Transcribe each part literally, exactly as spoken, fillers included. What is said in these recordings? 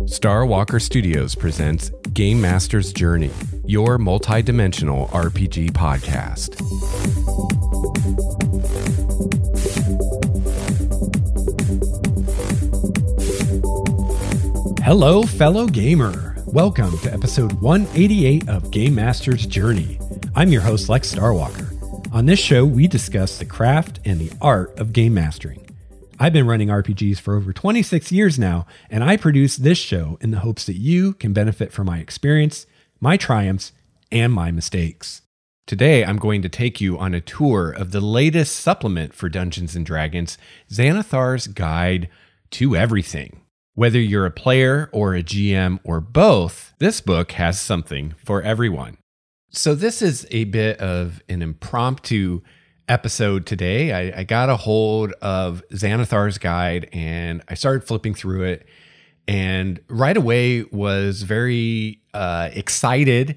Star Walker Studios presents Game Master's Journey, your multi-dimensional R P G podcast. Hello, fellow gamer. Welcome to episode one eighty-eight of Game Master's Journey. I'm your host, Lex Starwalker. On this show, we discuss the craft and the art of game mastering. I've been running R P Gs for over twenty-six years now, and I produce this show in the hopes that you can benefit from my experience, my triumphs, and my mistakes. Today, I'm going to take you on a tour of the latest supplement for Dungeons and Dragons, Xanathar's Guide to Everything. Whether you're a player or a G M or both, this book has something for everyone. So this is a bit of an impromptu episode today. I, I got a hold of Xanathar's Guide and I started flipping through it, and right away was very uh, excited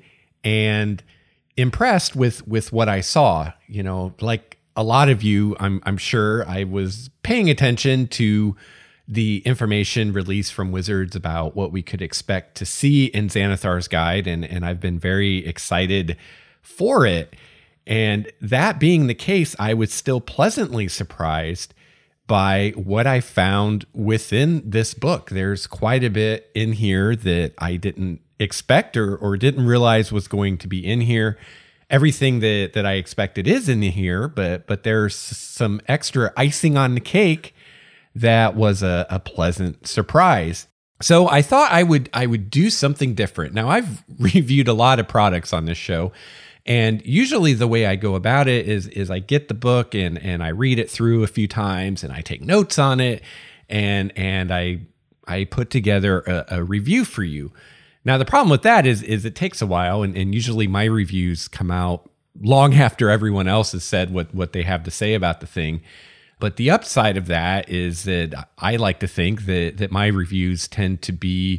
and impressed with with what I saw. You know, like a lot of you, I'm I'm sure I was paying attention to the information released from Wizards about what we could expect to see in Xanathar's Guide, and and I've been very excited for it. And that being the case, I was still pleasantly surprised by what I found within this book. There's quite a bit in here that I didn't expect or, or didn't realize was going to be in here. Everything that, that I expected is in here, but but there's some extra icing on the cake that was a, a pleasant surprise. So I thought I would I would do something different. Now, I've reviewed a lot of products on this show, and usually the way I go about it is, is I get the book and, and I read it through a few times and I take notes on it, and and I I put together a, a review for you. Now, the problem with that is, is it takes a while, and, and usually my reviews come out long after everyone else has said what, what they have to say about the thing. But the upside of that is that I like to think that that my reviews tend to be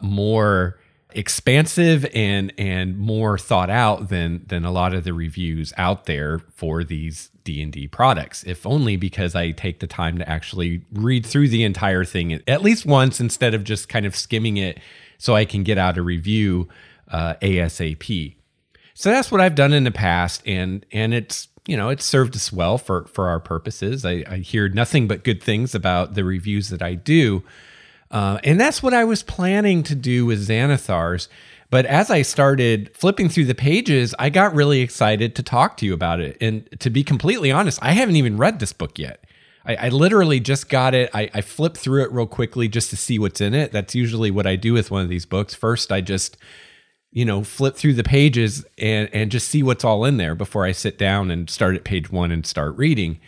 more expansive and and more thought out than than a lot of the reviews out there for these D and D products, if only because I take the time to actually read through the entire thing at least once instead of just kind of skimming it so I can get out a review uh, ASAP. So that's what I've done in the past, and and it's, you know, it's served us well for for our purposes. I, I hear nothing but good things about the reviews that I do. Uh, and that's what I was planning to do with Xanathar's. But as I started flipping through the pages, I got really excited to talk to you about it. And to be completely honest, I haven't even read this book yet. I, I literally just got it. I, I flipped through it real quickly just to see what's in it. That's usually what I do with one of these books. First, I just, you know, flip through the pages and, and just see what's all in there before I sit down and start at page one and start reading.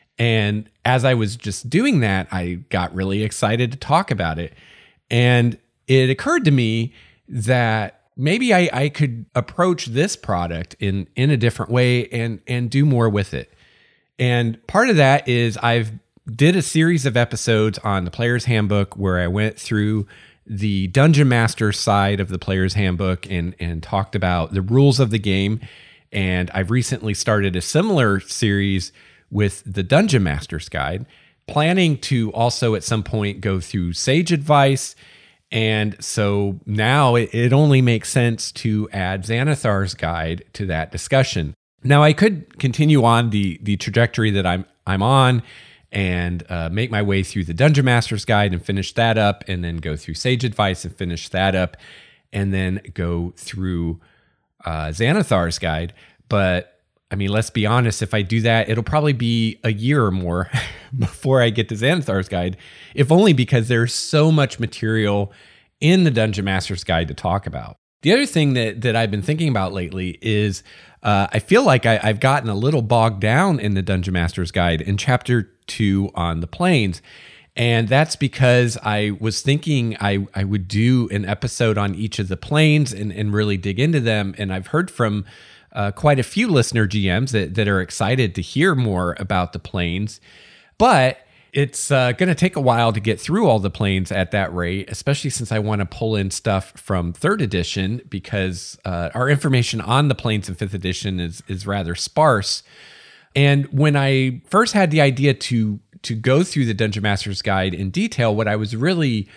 And as I was just doing that, I got really excited to talk about it. And it occurred to me that maybe I, I could approach this product in, in a different way and, and do more with it. And part of that is I've did a series of episodes on the Player's Handbook where I went through the Dungeon Master side of the Player's Handbook and, and talked about the rules of the game. And I've recently started a similar series with the Dungeon Master's Guide, planning to also at some point go through Sage Advice. And so now it, it only makes sense to add Xanathar's Guide to that discussion. Now, I could continue on the the trajectory that I'm I'm on and uh, make my way through the Dungeon Master's Guide and finish that up, and then go through Sage Advice and finish that up, and then go through uh, Xanathar's Guide. But I mean, let's be honest, if I do that, it'll probably be a year or more before I get to Xanathar's Guide, if only because there's so much material in the Dungeon Master's Guide to talk about. The other thing that, that I've been thinking about lately is uh, I feel like I, I've gotten a little bogged down in the Dungeon Master's Guide in chapter two on the planes. And that's because I was thinking I, I would do an episode on each of the planes and, and really dig into them. And I've heard from Uh, quite a few listener G Ms that, that are excited to hear more about the planes, but it's uh, going to take a while to get through all the planes at that rate, especially since I want to pull in stuff from third edition because uh, our information on the planes in fifth edition is is rather sparse. And when I first had the idea to to go through the Dungeon Master's Guide in detail, what I was really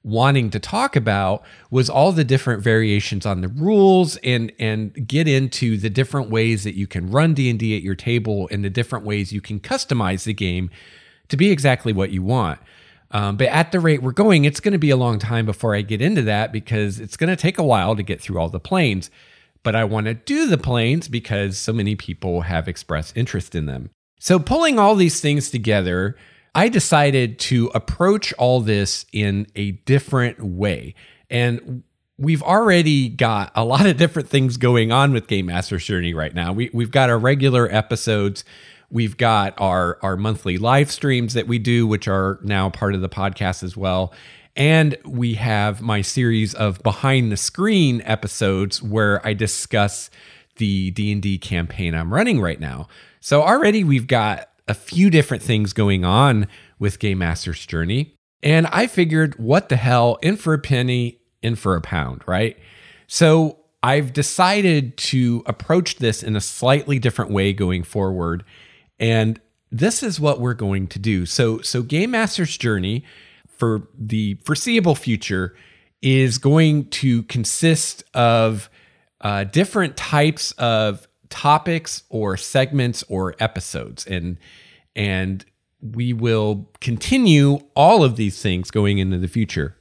wanting to talk about was all the different variations on the rules and and get into the different ways that you can run D and D at your table and the different ways you can customize the game to be exactly what you want. Um, but at the rate we're going, it's going to be a long time before I get into that because it's going to take a while to get through all the planes. But I want to do the planes because so many people have expressed interest in them. So pulling all these things together, I decided to approach all this in a different way. And we've already got a lot of different things going on with Game Master's Journey right now. We, we've got our regular episodes. We've got our, our monthly live streams that we do, which are now part of the podcast as well. And we have my series of behind the screen episodes where I discuss the D and D campaign I'm running right now. So already we've got a few different things going on with Game Master's Journey. And I figured, what the hell, in for a penny, in for a pound, right? So I've decided to approach this in a slightly different way going forward. And this is what we're going to do. So, so Game Master's Journey for the foreseeable future is going to consist of uh, different types of topics or segments or episodes. And, and we will continue all of these things going into the future.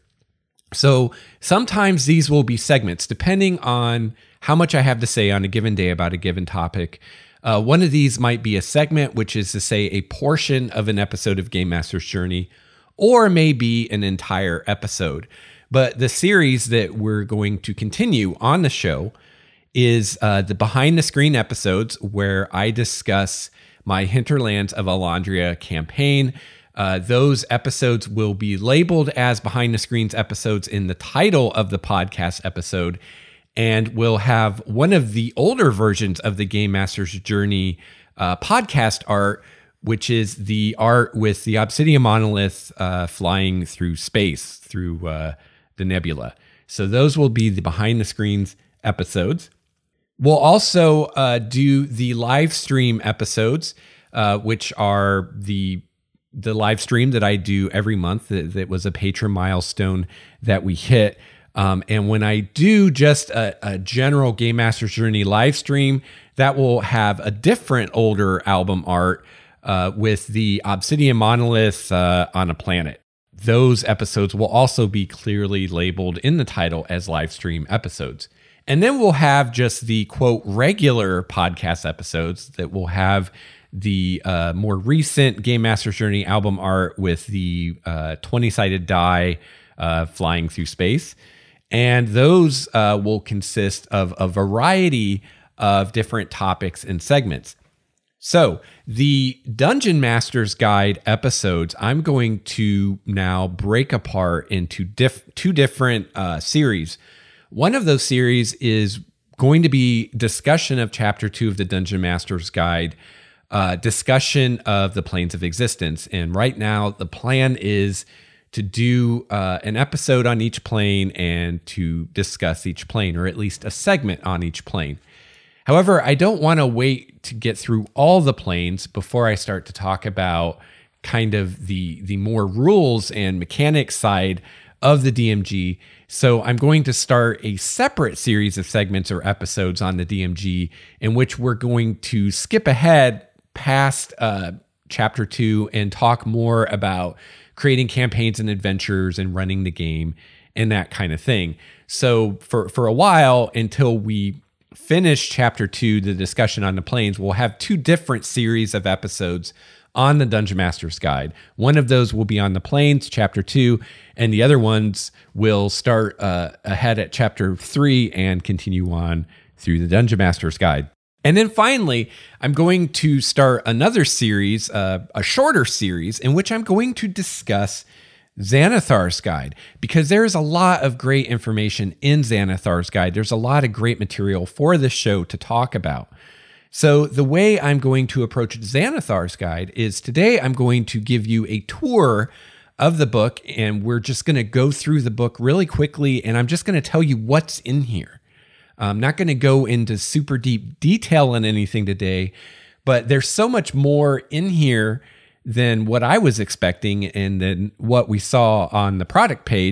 So sometimes these will be segments, depending on how much I have to say on a given day about a given topic. Uh, one of these might be a segment, which is to say a portion of an episode of Game Master's Journey, or maybe an entire episode. But the series that we're going to continue on the show is uh, the behind the screen episodes where I discuss my Hinterlands of Elandria campaign. Uh, those episodes will be labeled as behind the screens episodes in the title of the podcast episode, and we'll have one of the older versions of the Game Master's Journey uh, podcast art, which is the art with the Obsidian Monolith uh, flying through space, through uh, the nebula. So those will be the behind the screens episodes. We'll also uh, do the live stream episodes, uh, which are the the live stream that I do every month. That, that was a patron milestone that we hit. Um, and when I do just a, a general Game Master's Journey live stream, that will have a different older album art uh, with the Obsidian Monolith uh, on a planet. Those episodes will also be clearly labeled in the title as live stream episodes. And then we'll have just the, quote, regular podcast episodes that will have the uh, more recent Game Master's Journey album art with the uh, twenty-sided die uh, flying through space. And those uh, will consist of a variety of different topics and segments. So the Dungeon Master's Guide episodes, I'm going to now break apart into diff- two different uh, series. One of those series is going to be discussion of chapter two of the Dungeon Master's Guide, uh, discussion of the planes of existence. And right now the plan is to do uh, an episode on each plane and to discuss each plane, or at least a segment on each plane. However, I don't want to wait to get through all the planes before I start to talk about kind of the, the more rules and mechanics side of the D M G. So I'm going to start a separate series of segments or episodes on the D M G in which we're going to skip ahead past uh, chapter two and talk more about creating campaigns and adventures and running the game and that kind of thing. So for, for a while, until we finish chapter two, the discussion on the planes, we'll have two different series of episodes on the Dungeon Master's Guide. One of those will be on the planes, chapter two, and the other ones will start uh, ahead at chapter three and continue on through the Dungeon Master's Guide. And then finally, I'm going to start another series, uh, a shorter series, in which I'm going to discuss Xanathar's Guide, because there's a lot of great information in Xanathar's Guide. There's a lot of great material for this show to talk about. So the way I'm going to approach Xanathar's Guide is today I'm going to give you a tour of the book, and we're just going to go through the book really quickly, and I'm just going to tell you what's in here. I'm not going to go into super deep detail on anything today, but there's so much more in here than what I was expecting and then what we saw on the product page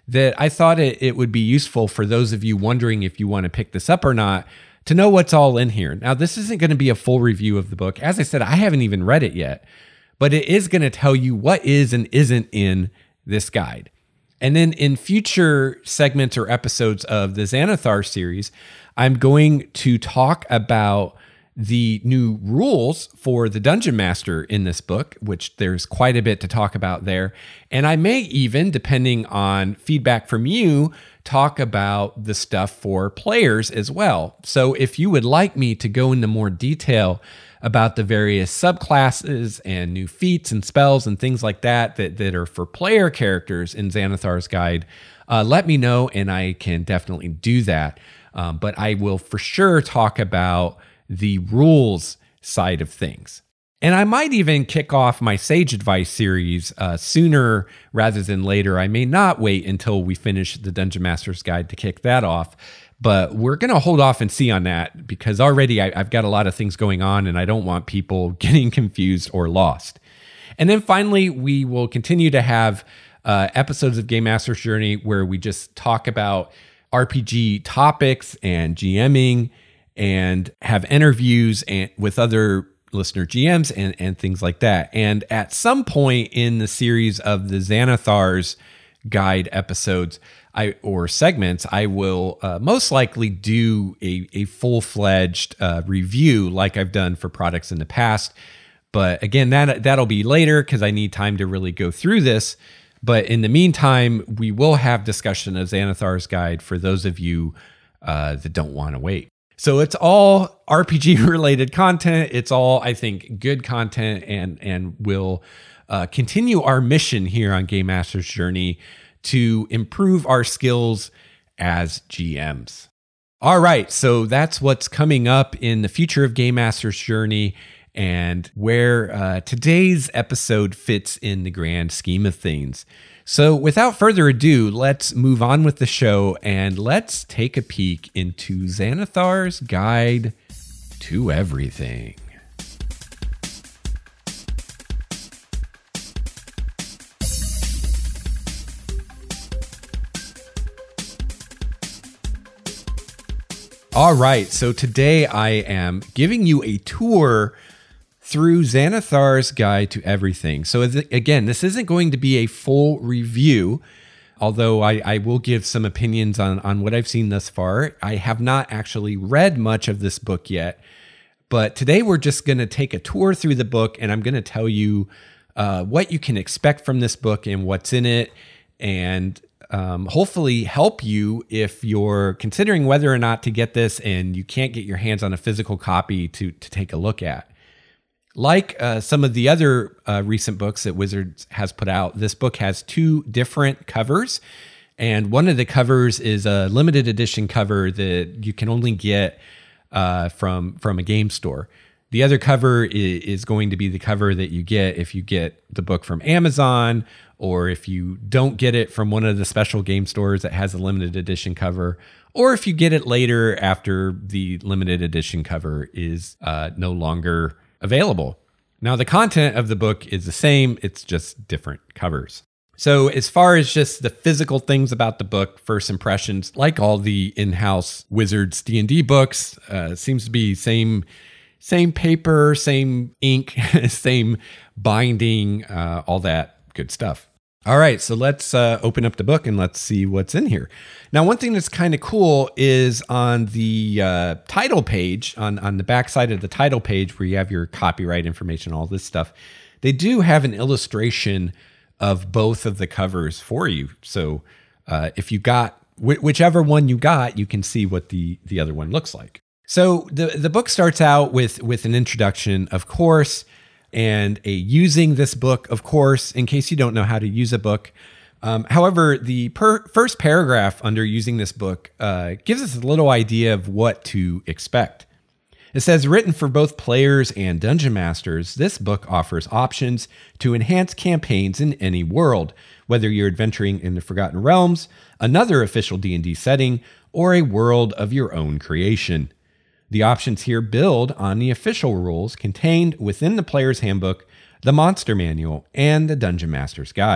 that I thought it, it would be useful for those of you wondering if you want to pick this up or not to know what's all in here. Now, this isn't going to be a full review of the book. As I said, I haven't even read it yet, but it is going to tell you what is and isn't in this guide. And then in future segments or episodes of the Xanathar series, I'm going to talk about the new rules for the Dungeon Master in this book, which there's quite a bit to talk about there. And I may even, depending on feedback from you, talk about the stuff for players as well. So if you would like me to go into more detail about the various subclasses and new feats and spells and things like that that, that are for player characters in Xanathar's Guide, uh, let me know and I can definitely do that. Um, but I will for sure talk about the rules side of things. And I might even kick off my Sage Advice series uh, sooner rather than later. I may not wait until we finish the Dungeon Master's Guide to kick that off, but we're going to hold off and see on that because already I, I've got a lot of things going on and I don't want people getting confused or lost. And then finally, we will continue to have uh, episodes of Game Master's Journey where we just talk about R P G topics and GMing and have interviews and with other listener G Ms and, and things like that. And at some point in the series of the Xanathar's Guide episodes I or segments, I will uh, most likely do a, a full-fledged uh, review like I've done for products in the past. But again, that, that'll be later because I need time to really go through this. But in the meantime, we will have discussion of Xanathar's Guide for those of you uh, that don't want to wait. So it's all R P G related content. It's all, I think, good content and, and will uh, continue our mission here on Game Master's Journey to improve our skills as G Ms. All right, so that's what's coming up in the future of Game Master's Journey and where uh, today's episode fits in the grand scheme of things. So without further ado, let's move on with the show and let's take a peek into Xanathar's Guide to Everything. All right, so today I am giving you a tour through Xanathar's Guide to Everything. So again, this isn't going to be a full review, although I, I will give some opinions on, on what I've seen thus far. I have not actually read much of this book yet, but today we're just going to take a tour through the book and I'm going to tell you uh, what you can expect from this book and what's in it, and um, hopefully help you if you're considering whether or not to get this and you can't get your hands on a physical copy to, to take a look at. Like uh, some of the other uh, recent books that Wizards has put out, this book has two different covers. And one of the covers is a limited edition cover that you can only get uh, from, from a game store. The other cover is, is going to be the cover that you get if you get the book from Amazon, or if you don't get it from one of the special game stores that has a limited edition cover, or if you get it later after the limited edition cover is uh, no longer available. Now, the content of the book is the same, it's just different covers. So as far as just the physical things about the book, first impressions, like all the in-house Wizards D and D books, uh, seems to be same same paper, same ink, same binding, uh, all that good stuff. All right, so let's uh, open up the book and let's see what's in here. Now, one thing that's kind of cool is on the uh, title page, on, on the back side of the title page where you have your copyright information, all this stuff, they do have an illustration of both of the covers for you. So uh, if you got, wh- whichever one you got, you can see what the, the other one looks like. So the, the book starts out with, with an introduction, of course, and a using this book, of course, in case you don't know how to use a book. Um, however, the per- first paragraph under using this book uh, gives us a little idea of what to expect. It says, written for both players and dungeon masters, this book offers options to enhance campaigns in any world, whether you're adventuring in the Forgotten Realms, another official D and D setting, or a world of your own creation. The options here build on the official rules contained within the Player's Handbook, the Monster Manual, and the Dungeon Master's Guide.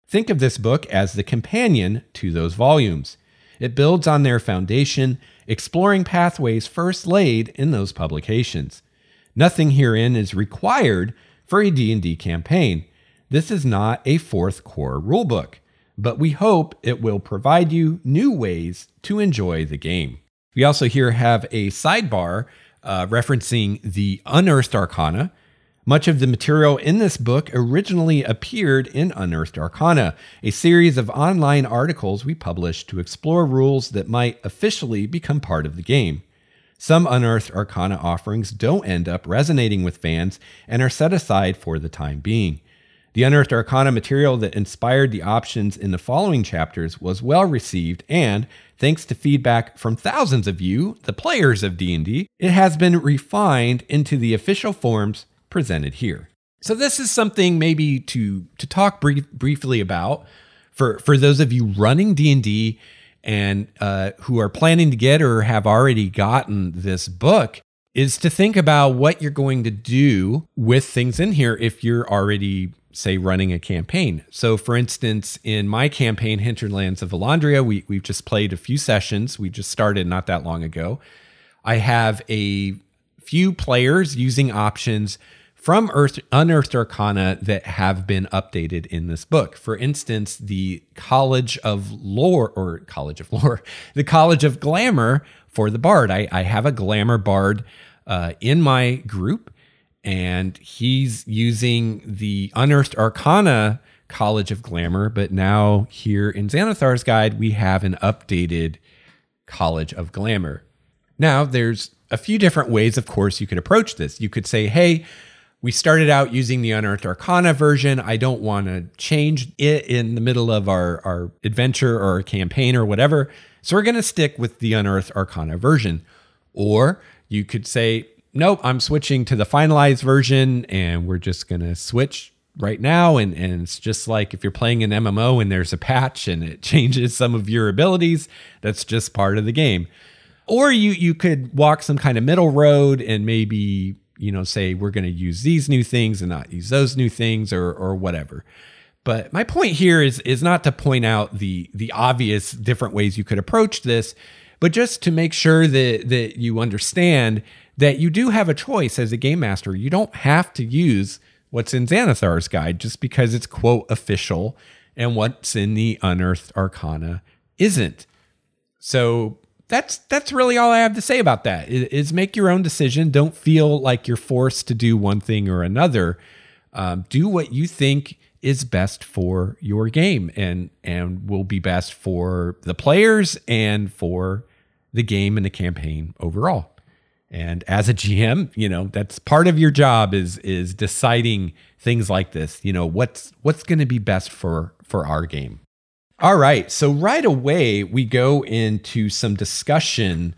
Think of this book as the companion to those volumes. It builds on their foundation, exploring pathways first laid in those publications. Nothing herein is required for a D and D campaign. This is not a fourth core rulebook, but we hope it will provide you new ways to enjoy the game. We also here have a sidebar uh, referencing the Unearthed Arcana. Much of the material in this book originally appeared in Unearthed Arcana, a series of online articles we published to explore rules that might officially become part of the game. Some Unearthed Arcana offerings don't end up resonating with fans and are set aside for the time being. The Unearthed Arcana material that inspired the options in the following chapters was well received, and thanks to feedback from thousands of you, the players of D and D, it has been refined into the official forms presented here. So this is something maybe to to talk brief, briefly about for, for those of you running D and D and uh, who are planning to get or have already gotten this book, is to think about what you're going to do with things in here if you're already, say, running a campaign. So for instance, in my campaign, Hinterlands of Elandria, we, we've just played a few sessions. We just started not that long ago. I have a few players using options from Earth, Unearthed Arcana that have been updated in this book. For instance, the College of Lore, or College of Lore, the College of Glamour for the Bard. I, I have a Glamour Bard uh, in my group, and he's using the Unearthed Arcana College of Glamour, but now here in Xanathar's Guide, we have an updated College of Glamour. Now, there's a few different ways, of course, you could approach this. You could say, hey, we started out using the Unearthed Arcana version. I don't want to change it in the middle of our, our adventure or our campaign or whatever. So we're going to stick with the Unearthed Arcana version. Or you could say, nope, I'm switching to the finalized version and we're just going to switch right now. And, and it's just like if you're playing an M M O and there's a patch and it changes some of your abilities, that's just part of the game. Or you, you could walk some kind of middle road and maybe, you know, say we're going to use these new things and not use those new things or or whatever. But my point here is is not to point out the the obvious different ways you could approach this, but just to make sure that that you understand that you do have a choice as a game master. You don't have to use what's in Xanathar's Guide just because it's, quote, official, and what's in the Unearthed Arcana isn't. So That's that's really all I have to say about that, is make your own decision. Don't feel like you're forced to do one thing or another. Um, do what you think is best for your game and, and will be best for the players and for the game and the campaign overall. And as a G M, you know, that's part of your job is is deciding things like this. You know, what's what's going to be best for for our game. All right, so right away, we go into some discussion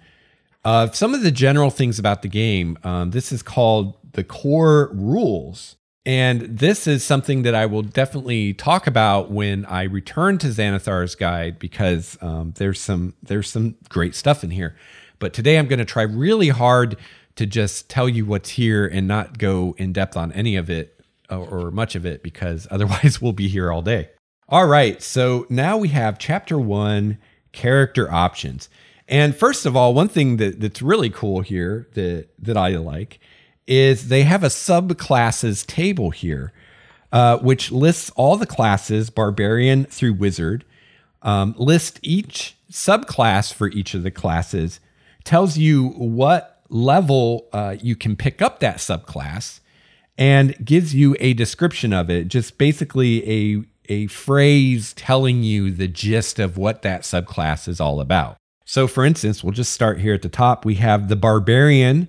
of some of the general things about the game. Um, this is called the core rules. And this is something that I will definitely talk about when I return to Xanathar's Guide, because um, there's some there's some great stuff in here. But today I'm going to try really hard to just tell you what's here and not go in depth on any of it or, or much of it, because otherwise we'll be here all day. All right, so now we have chapter one, character options. And first of all, one thing that, that's really cool here that, that I like is they have a subclasses table here, uh, which lists all the classes, barbarian through wizard, um, list each subclass for each of the classes, tells you what level uh, you can pick up that subclass, and gives you a description of it, just basically a a phrase telling you the gist of what that subclass is all about. So for instance, we'll just start here at the top. We have the Barbarian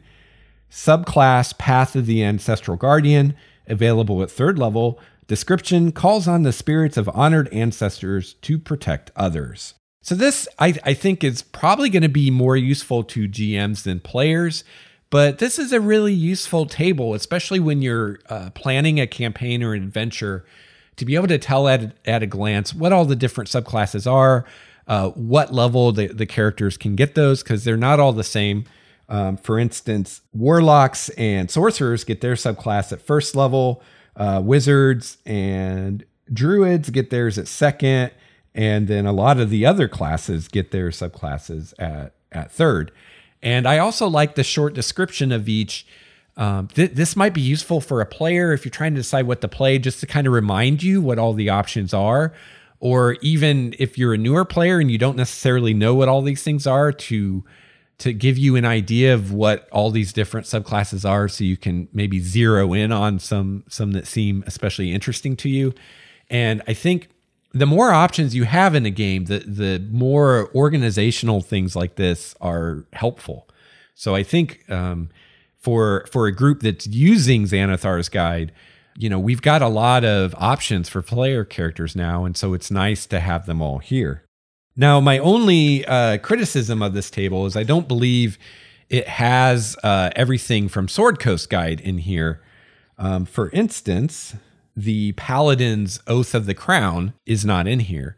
subclass, Path of the Ancestral Guardian, available at third level. Description: calls on the spirits of honored ancestors to protect others. So this, I, I think, is probably going to be more useful to G Ms than players, but this is a really useful table, especially when you're uh, planning a campaign or an adventure, to be able to tell at, at a glance what all the different subclasses are, uh, what level the, the characters can get those, because they're not all the same. Um, for instance, warlocks and sorcerers get their subclass at first level. Uh, wizards and druids get theirs at second, and then a lot of the other classes get their subclasses at, at third. And I also like the short description of each. Um, th- this might be useful for a player if you're trying to decide what to play, just to kind of remind you what all the options are. Or even if you're a newer player and you don't necessarily know what all these things are, to to give you an idea of what all these different subclasses are, so you can maybe zero in on some some that seem especially interesting to you. And I think the more options you have in a game, the the more organizational things like this are helpful. So I think um, for for a group that's using Xanathar's Guide, you know, we've got a lot of options for player characters now, and so it's nice to have them all here. Now, my only uh, criticism of this table is I don't believe it has uh, everything from Sword Coast Guide in here. Um, for instance, the Paladin's Oath of the Crown is not in here.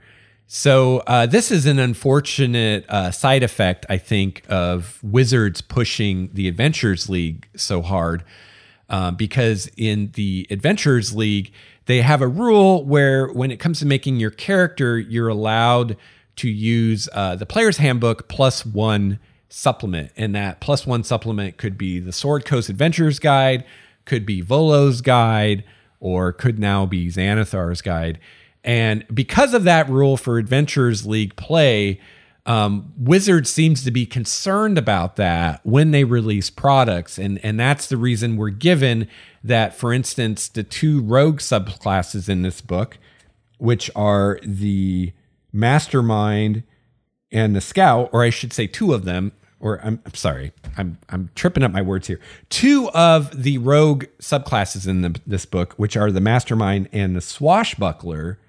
So uh, this is an unfortunate uh, side effect, I think, of Wizards pushing the Adventurers League so hard. Uh, because in the Adventurers League, they have a rule where when it comes to making your character, you're allowed to use uh, the Player's Handbook plus one supplement. And that plus one supplement could be the Sword Coast Adventurers Guide, could be Volo's Guide, or could now be Xanathar's Guide. And because of that rule for Adventurers League play, um, Wizards seems to be concerned about that when they release products. And, and that's the reason we're given that, for instance, the two rogue subclasses in this book, which are the Mastermind and the Scout, or I should say two of them, or I'm, I'm sorry, I'm I'm tripping up my words here. Two of the rogue subclasses in the, this book, which are the Mastermind and the Swashbuckler,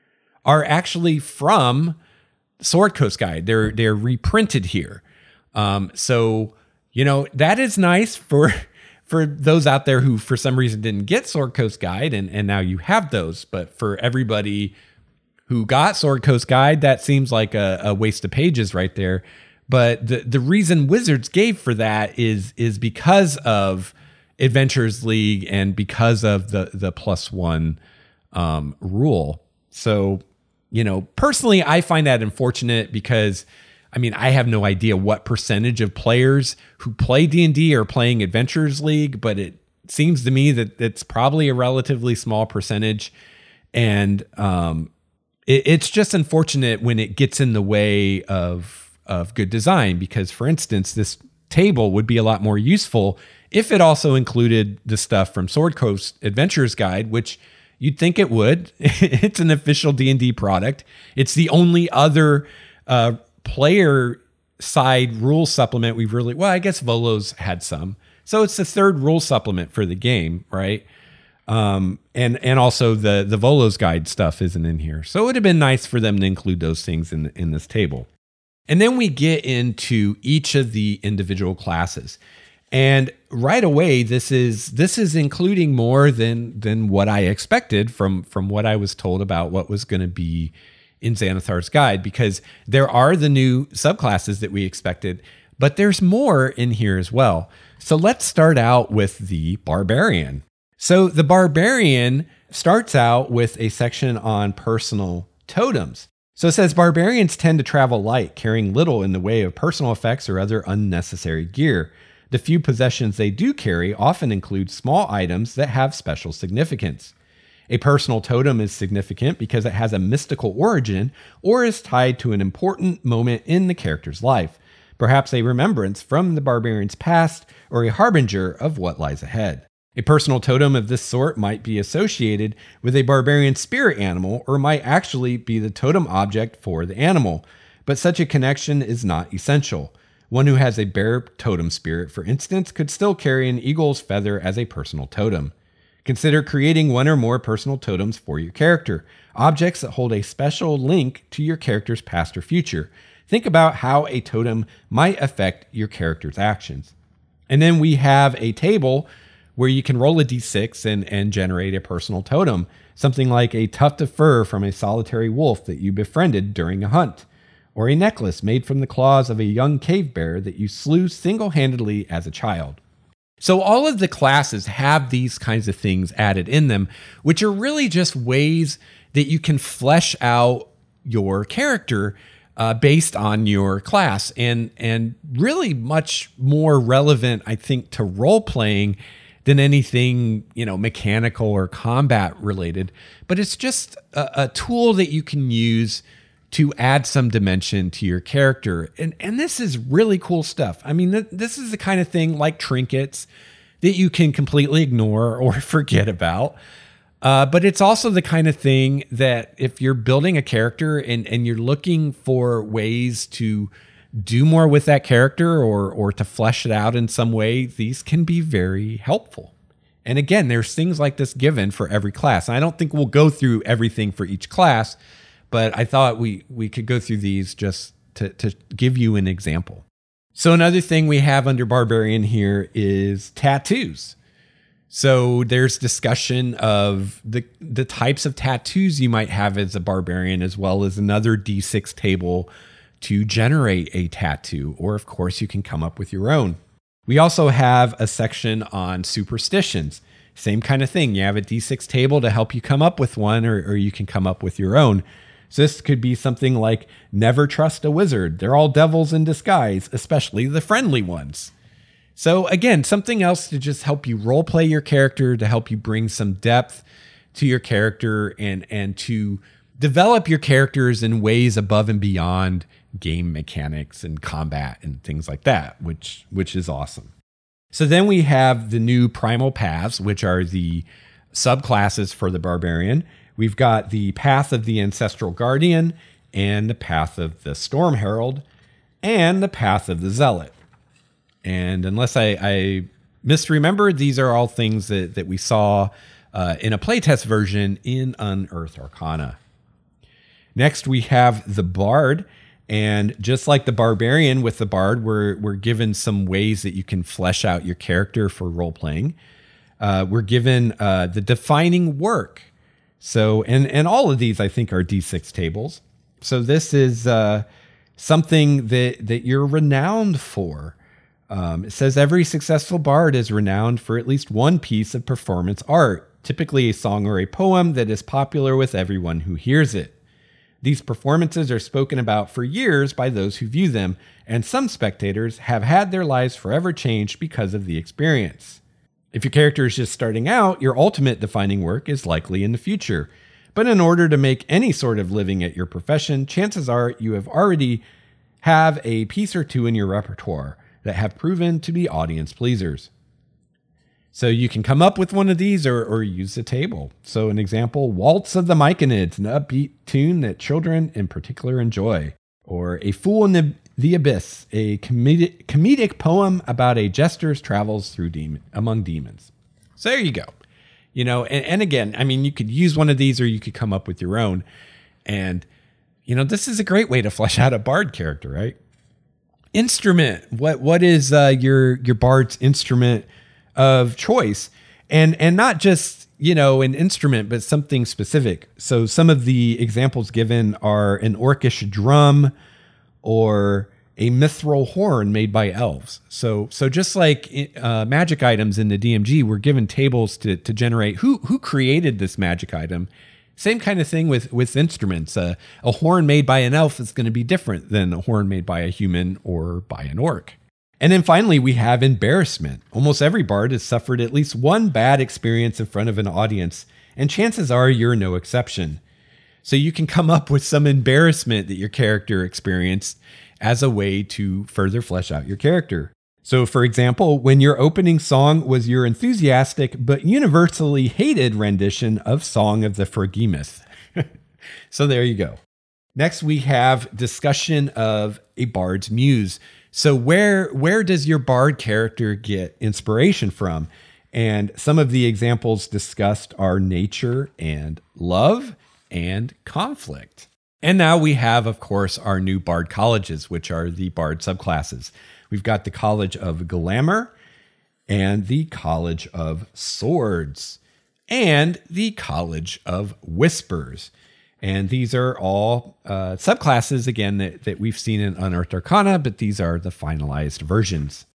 are actually from Sword Coast Guide. They're they're reprinted here. Um, so, you know, that is nice for for those out there who for some reason didn't get Sword Coast Guide, and, and now you have those. But for everybody who got Sword Coast Guide, that seems like a, a waste of pages right there. But the, the reason Wizards gave for that is is because of Adventurers League and because of the the plus one um, rule. So, you know, personally, I find that unfortunate because, I mean, I have no idea what percentage of players who play D and D are playing Adventurers League, but it seems to me that it's probably a relatively small percentage. And um, it, it's just unfortunate when it gets in the way of of good design, because, for instance, this table would be a lot more useful if it also included the stuff from Sword Coast Adventurers Guide, which you'd think it would. It's an official D and D product. It's the only other uh, player side rule supplement we've really, well, I guess Volo's had some. So it's the third rule supplement for the game, right? Um, and and also the the Volo's Guide stuff isn't in here. So it would have been nice for them to include those things in in this table. And then we get into each of the individual classes. And right away, this is this is including more than than what I expected from, from what I was told about what was going to be in Xanathar's Guide, because there are the new subclasses that we expected, but there's more in here as well. So let's start out with the Barbarian. So the Barbarian starts out with a section on personal totems. So it says, barbarians tend to travel light, carrying little in the way of personal effects or other unnecessary gear. The few possessions they do carry often include small items that have special significance. A personal totem is significant because it has a mystical origin or is tied to an important moment in the character's life, perhaps a remembrance from the barbarian's past or a harbinger of what lies ahead. A personal totem of this sort might be associated with a barbarian spirit animal or might actually be the totem object for the animal, but such a connection is not essential. One who has a bear totem spirit, for instance, could still carry an eagle's feather as a personal totem. Consider creating one or more personal totems for your character, objects that hold a special link to your character's past or future. Think about how a totem might affect your character's actions. And then we have a table where you can roll a d six and, and generate a personal totem, something like a tuft of fur from a solitary wolf that you befriended during a hunt, or a necklace made from the claws of a young cave bear that you slew single-handedly as a child. So all of the classes have these kinds of things added in them, which are really just ways that you can flesh out your character uh, based on your class, and and really much more relevant, I think, to role playing than anything, you know, mechanical or combat related. But it's just a, a tool that you can use to add some dimension to your character. And and this is really cool stuff. I mean, th- this is the kind of thing like trinkets that you can completely ignore or forget about. Uh, but it's also the kind of thing that if you're building a character and, and you're looking for ways to do more with that character or or to flesh it out in some way, these can be very helpful. And again, there's things like this given for every class. And I don't think we'll go through everything for each class, but I thought we we could go through these just to, to give you an example. So another thing we have under Barbarian here is tattoos. So there's discussion of the the types of tattoos you might have as a barbarian, as well as another D six table to generate a tattoo. Or of course, you can come up with your own. We also have a section on superstitions. Same kind of thing. You have a D six table to help you come up with one, or, or you can come up with your own. So this could be something like never trust a wizard. They're all devils in disguise, especially the friendly ones. So again, something else to just help you role play your character, to help you bring some depth to your character, and, and to develop your characters in ways above and beyond game mechanics and combat and things like that, which, which is awesome. So then we have the new primal paths, which are the subclasses for the barbarian. We've got the path of the ancestral guardian, and the path of the storm herald, and the path of the zealot. And unless I, I misremembered, these are all things that, that we saw uh, in a playtest version in Unearthed Arcana. Next, we have the Bard. And just like the Barbarian with the Bard, we're, we're given some ways that you can flesh out your character for role-playing. Uh, we're given uh, the defining work. So, and, and all of these, I think, are D six tables. So this is uh, something that, that you're renowned for. Um, it says every successful bard is renowned for at least one piece of performance art, typically a song or a poem that is popular with everyone who hears it. These performances are spoken about for years by those who view them, and some spectators have had their lives forever changed because of the experience. If your character is just starting out, your ultimate defining work is likely in the future. But in order to make any sort of living at your profession, chances are you have already have a piece or two in your repertoire that have proven to be audience pleasers. So you can come up with one of these or, or use the table. So an example, Waltz of the Myconids, an upbeat tune that children in particular enjoy. Or A Fool in the, the Abyss, a comedic, comedic poem about a jester's travels through demon, among demons. So there you go. You know, and, and again, I mean, you could use one of these or you could come up with your own. And, you know, this is a great way to flesh out a bard character, right? Instrument. What what is uh, your your bard's instrument of choice? And and not just, you know, an instrument, but something specific. So some of the examples given are an orcish drum or a mithril horn made by elves. So so just like uh, magic items in the D M G, we're given tables to to generate who who created this magic item. Same kind of thing with, with instruments. Uh, a horn made by an elf is going to be different than a horn made by a human or by an orc. And then finally, we have embarrassment. Almost every bard has suffered at least one bad experience in front of an audience, and chances are you're no exception. So you can come up with some embarrassment that your character experienced as a way to further flesh out your character. So, for example, when your opening song was your enthusiastic but universally hated rendition of Song of the Forgemuth. So there you go. Next, we have discussion of a bard's muse. So where, where does your bard character get inspiration from? And some of the examples discussed are nature and love and conflict. And now we have, of course, our new bard colleges, which are the bard subclasses. We've got the College of Glamour and the College of Swords and the College of Whispers. And these are all uh, subclasses, again, that, that we've seen in Unearthed Arcana, but these are the finalized versions.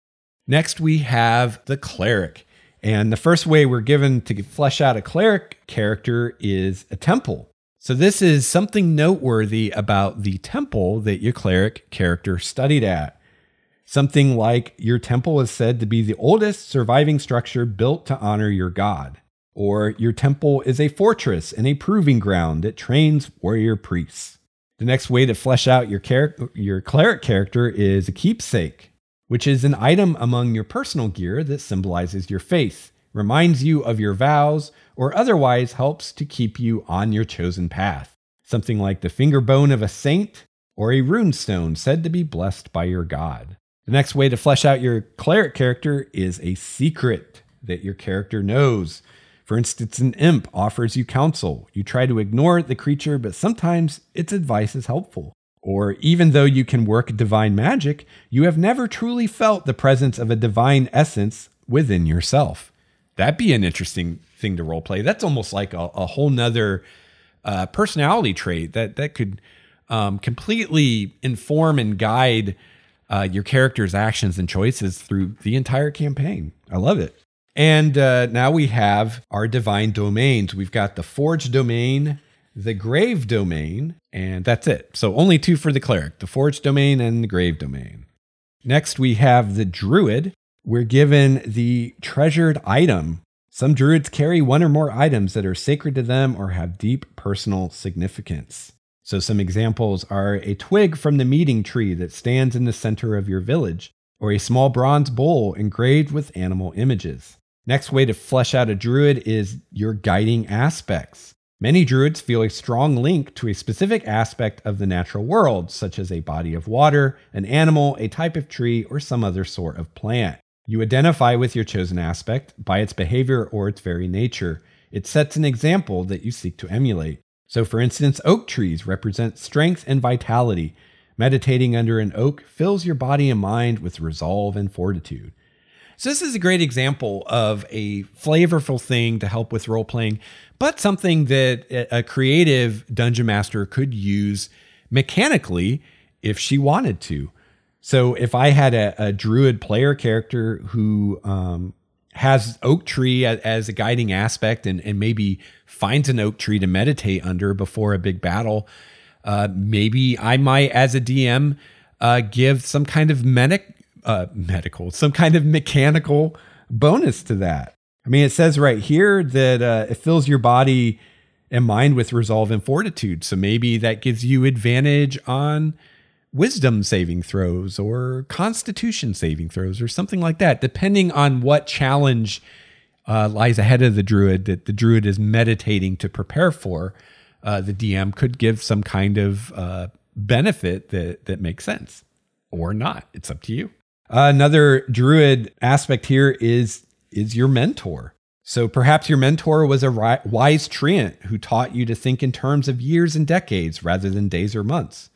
Next, we have the cleric. And the first way we're given to flesh out a cleric character is a temple. So this is something noteworthy about the temple that your cleric character studied at. Something like your temple is said to be the oldest surviving structure built to honor your god. Or your temple is a fortress and a proving ground that trains warrior priests. The next way to flesh out your, char- your cleric character is a keepsake, which is an item among your personal gear that symbolizes your faith, reminds you of your vows, or otherwise helps to keep you on your chosen path. Something like the finger bone of a saint or a rune stone said to be blessed by your god. The next way to flesh out your cleric character is a secret that your character knows. For instance, an imp offers you counsel. You try to ignore the creature, but sometimes its advice is helpful. Or even though you can work divine magic, you have never truly felt the presence of a divine essence within yourself. That'd be an interesting thing to roleplay. That's almost like a, a whole nother uh, personality trait that, that could um, completely inform and guide uh, your character's actions and choices through the entire campaign. I love it. And uh, now we have our divine domains. We've got the Forge domain, the Grave domain, and that's it. So only two for the cleric, the Forge domain and the Grave domain. Next, we have the Druid. We're given the treasured item. Some Druids carry one or more items that are sacred to them or have deep personal significance. So some examples are a twig from the meeting tree that stands in the center of your village, or a small bronze bowl engraved with animal images. Next way to flesh out a druid is your guiding aspects. Many druids feel a strong link to a specific aspect of the natural world, such as a body of water, an animal, a type of tree, or some other sort of plant. You identify with your chosen aspect by its behavior or its very nature. It sets an example that you seek to emulate. So for instance, oak trees represent strength and vitality. Meditating under an oak fills your body and mind with resolve and fortitude. So this is a great example of a flavorful thing to help with role-playing, but something that a creative dungeon master could use mechanically if she wanted to. So if I had a, a druid player character who um, has oak tree as, as a guiding aspect and, and maybe finds an oak tree to meditate under before a big battle, uh, maybe I might, as a D M, uh, give some kind of medic Uh, medical, some kind of mechanical bonus to that. I mean, it says right here that uh, it fills your body and mind with resolve and fortitude. So maybe that gives you advantage on wisdom saving throws or constitution saving throws or something like that, depending on what challenge uh, lies ahead of the druid that the druid is meditating to prepare for. Uh, the D M could give some kind of uh, benefit that, that makes sense or not. It's up to you. Uh, another druid aspect here is, is your mentor. So perhaps your mentor was a ri- wise treant who taught you to think in terms of years and decades rather than days or months.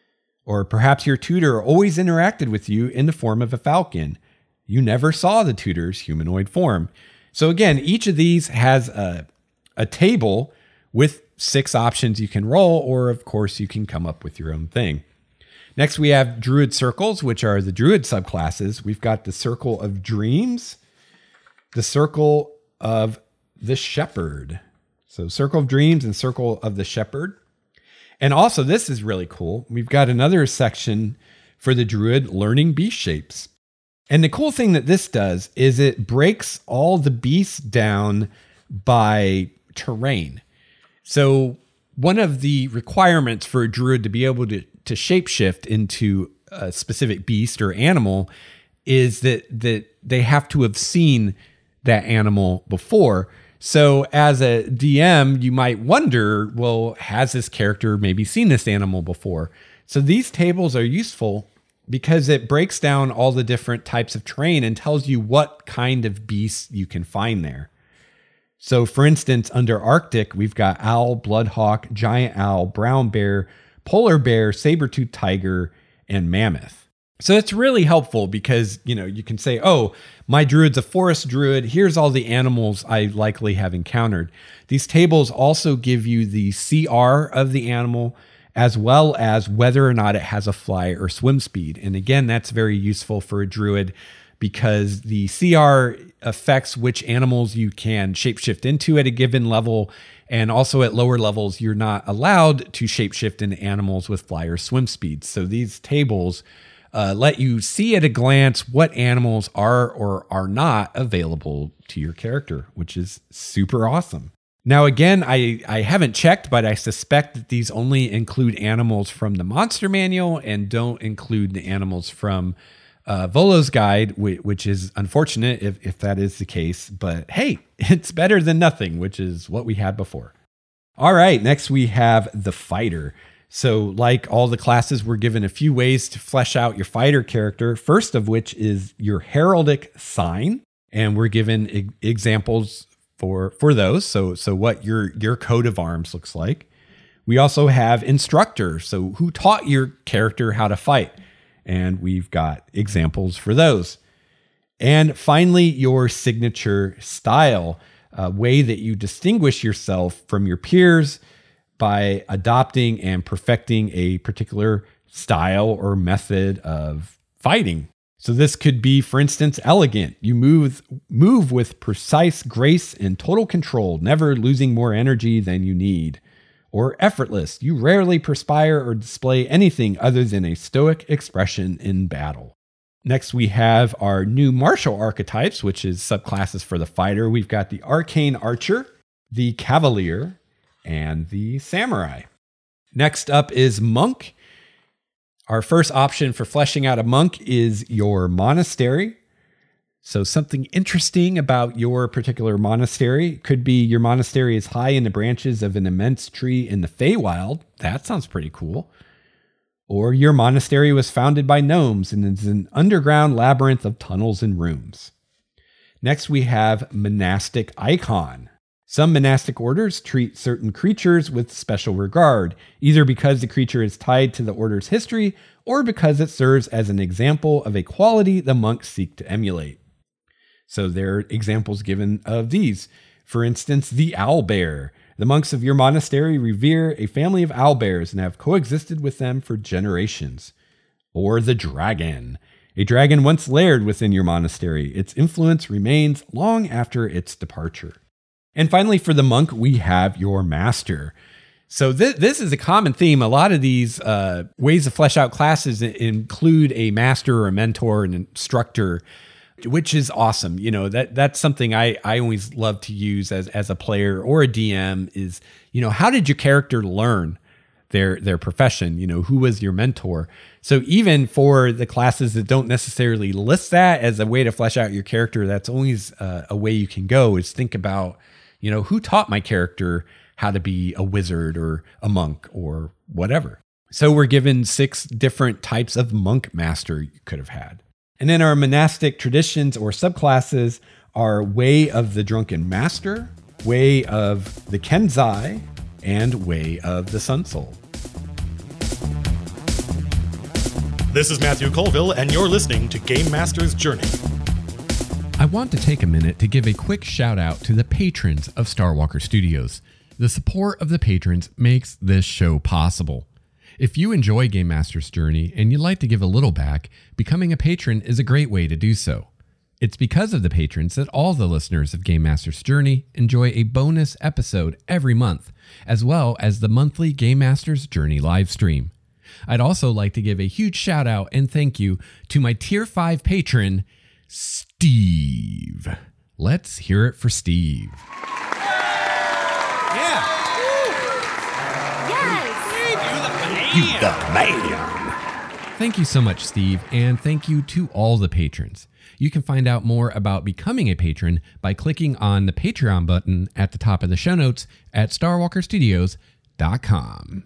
Or perhaps your tutor always interacted with you in the form of a falcon. You never saw the tutor's humanoid form. So again, each of these has a, a table with six options you can roll, or of course you can come up with your own thing. Next, we have Druid Circles, which are the Druid subclasses. We've got the Circle of Dreams, the Circle of the Shepherd. So Circle of Dreams and Circle of the Shepherd. And also, this is really cool. We've got another section for the Druid learning beast shapes. And the cool thing that this does is it breaks all the beasts down by terrain. So one of the requirements for a Druid to be able to to shapeshift into a specific beast or animal is that that they have to have seen that animal before. So as a D M, you might wonder, well, has this character maybe seen this animal before? So these tables are useful because it breaks down all the different types of terrain and tells you what kind of beasts you can find there. So for instance, under Arctic, we've got owl, bloodhawk, giant owl, brown bear, polar bear, saber-toothed tiger, and mammoth. So it's really helpful because, you know, you can say, oh, my druid's a forest druid. Here's all the animals I likely have encountered. These tables also give you the C R of the animal, as well as whether or not it has a fly or swim speed. And again, that's very useful for a druid because the C R affects which animals you can shapeshift into at a given level. And also at lower levels, you're not allowed to shapeshift into animals with fly or swim speeds. So these tables uh, let you see at a glance what animals are or are not available to your character, which is super awesome. Now, again, I, I haven't checked, but I suspect that these only include animals from the Monster Manual and don't include the animals from uh, Volo's Guide, which, which is unfortunate if, if that is the case. But hey, it's better than nothing, which is what we had before. All right, next we have the Fighter. So like all the classes, we're given a few ways to flesh out your fighter character, first of which is your heraldic sign. And we're given e- examples for for those. So so what your your coat of arms looks like. We also have instructor. So who taught your character how to fight? And we've got examples for those. And finally, your signature style, a way that you distinguish yourself from your peers by adopting and perfecting a particular style or method of fighting. So this could be, for instance, elegant. You move move with precise grace and total control, never losing more energy than you need. Or effortless. You rarely perspire or display anything other than a stoic expression in battle. Next, we have our new martial archetypes, which is subclasses for the fighter. We've got the arcane archer, the cavalier, and the samurai. Next up is monk. Our first option for fleshing out a monk is your monastery. So something interesting about your particular monastery could be your monastery is high in the branches of an immense tree in the Feywild. That sounds pretty cool. Or your monastery was founded by gnomes and is an underground labyrinth of tunnels and rooms. Next, we have monastic icon. Some monastic orders treat certain creatures with special regard, either because the creature is tied to the order's history or because it serves as an example of a quality the monks seek to emulate. So there are examples given of these. For instance, the owlbear. The monks of your monastery revere a family of owlbears and have coexisted with them for generations. Or the dragon. A dragon once laired within your monastery. Its influence remains long after its departure. And finally, for the monk, we have your master. So th- this is a common theme. A lot of these uh, ways to flesh out classes include a master or a mentor, an instructor, which is awesome. You know, that that's something I, I always love to use as, as a player or a D M is, you know, how did your character learn their their profession? You know, who was your mentor? So even for the classes that don't necessarily list that as a way to flesh out your character, that's always uh, a way you can go is think about, you know, who taught my character how to be a wizard or a monk or whatever. So we're given six different types of monk master you could have had. And then our monastic traditions or subclasses are Way of the Drunken Master, Way of the Kenzai, and Way of the Sun Soul. This is Matthew Colville, and you're listening to Game Master's Journey. I want to take a minute to give a quick shout out to the patrons of Starwalker Studios. The support of the patrons makes this show possible. If you enjoy Game Master's Journey and you'd like to give a little back, becoming a patron is a great way to do so. It's because of the patrons that all the listeners of Game Master's Journey enjoy a bonus episode every month, as well as the monthly Game Master's Journey live stream. I'd also like to give a huge shout out and thank you to my Tier five patron, Steve. Let's hear it for Steve. Yeah. You the man. Thank you so much, Steve, and thank you to all the patrons. You can find out more about becoming a patron by clicking on the Patreon button at the top of the show notes at starwalker studios dot com.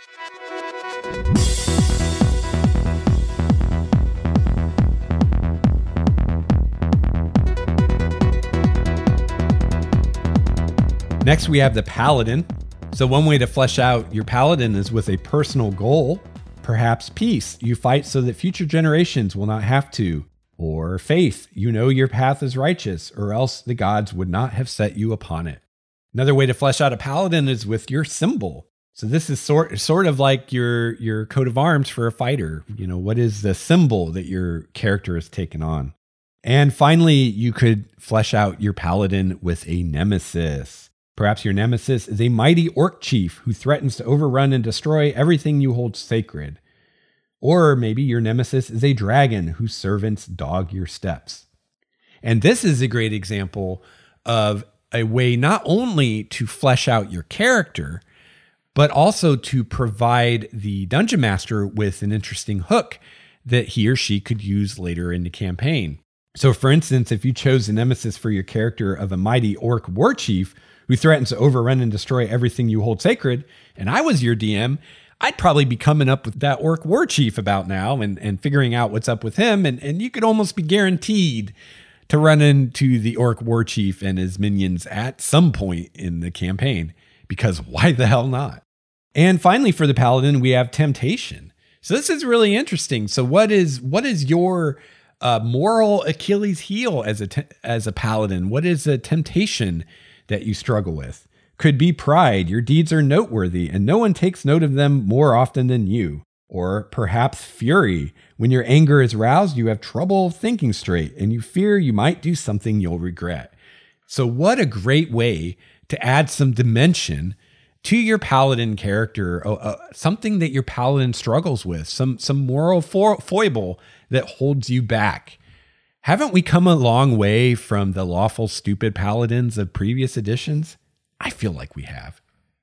Next, we have the Paladin. So one way to flesh out your paladin is with a personal goal, perhaps peace. You fight so that future generations will not have to. Or faith. You know your path is righteous, or else the gods would not have set you upon it. Another way to flesh out a paladin is with your symbol. So this is sort sort of like your your coat of arms for a fighter. You know, what is the symbol that your character has taken on? And finally, you could flesh out your paladin with a nemesis. Perhaps your nemesis is a mighty orc chief who threatens to overrun and destroy everything you hold sacred. Or maybe your nemesis is a dragon whose servants dog your steps. And this is a great example of a way not only to flesh out your character, but also to provide the dungeon master with an interesting hook that he or she could use later in the campaign. So for instance, if you chose a nemesis for your character of a mighty orc war chief who threatens to overrun and destroy everything you hold sacred, and I was your D M, I'd probably be coming up with that orc war chief about now and, and figuring out what's up with him. And, and you could almost be guaranteed to run into the orc war chief and his minions at some point in the campaign, because why the hell not? And finally, for the paladin, we have temptation. So this is really interesting. So what is what is your uh, moral Achilles heel as a te- as a paladin? What is a temptation that you struggle with? Could be pride. Your deeds are noteworthy and no one takes note of them more often than you. Or perhaps fury. When your anger is roused, you have trouble thinking straight and you fear you might do something you'll regret. So what a great way to add some dimension to your paladin character, uh, uh, something that your paladin struggles with, some some moral fo- foible that holds you back. Haven't we come a long way from the lawful stupid paladins of previous editions? I feel like we have.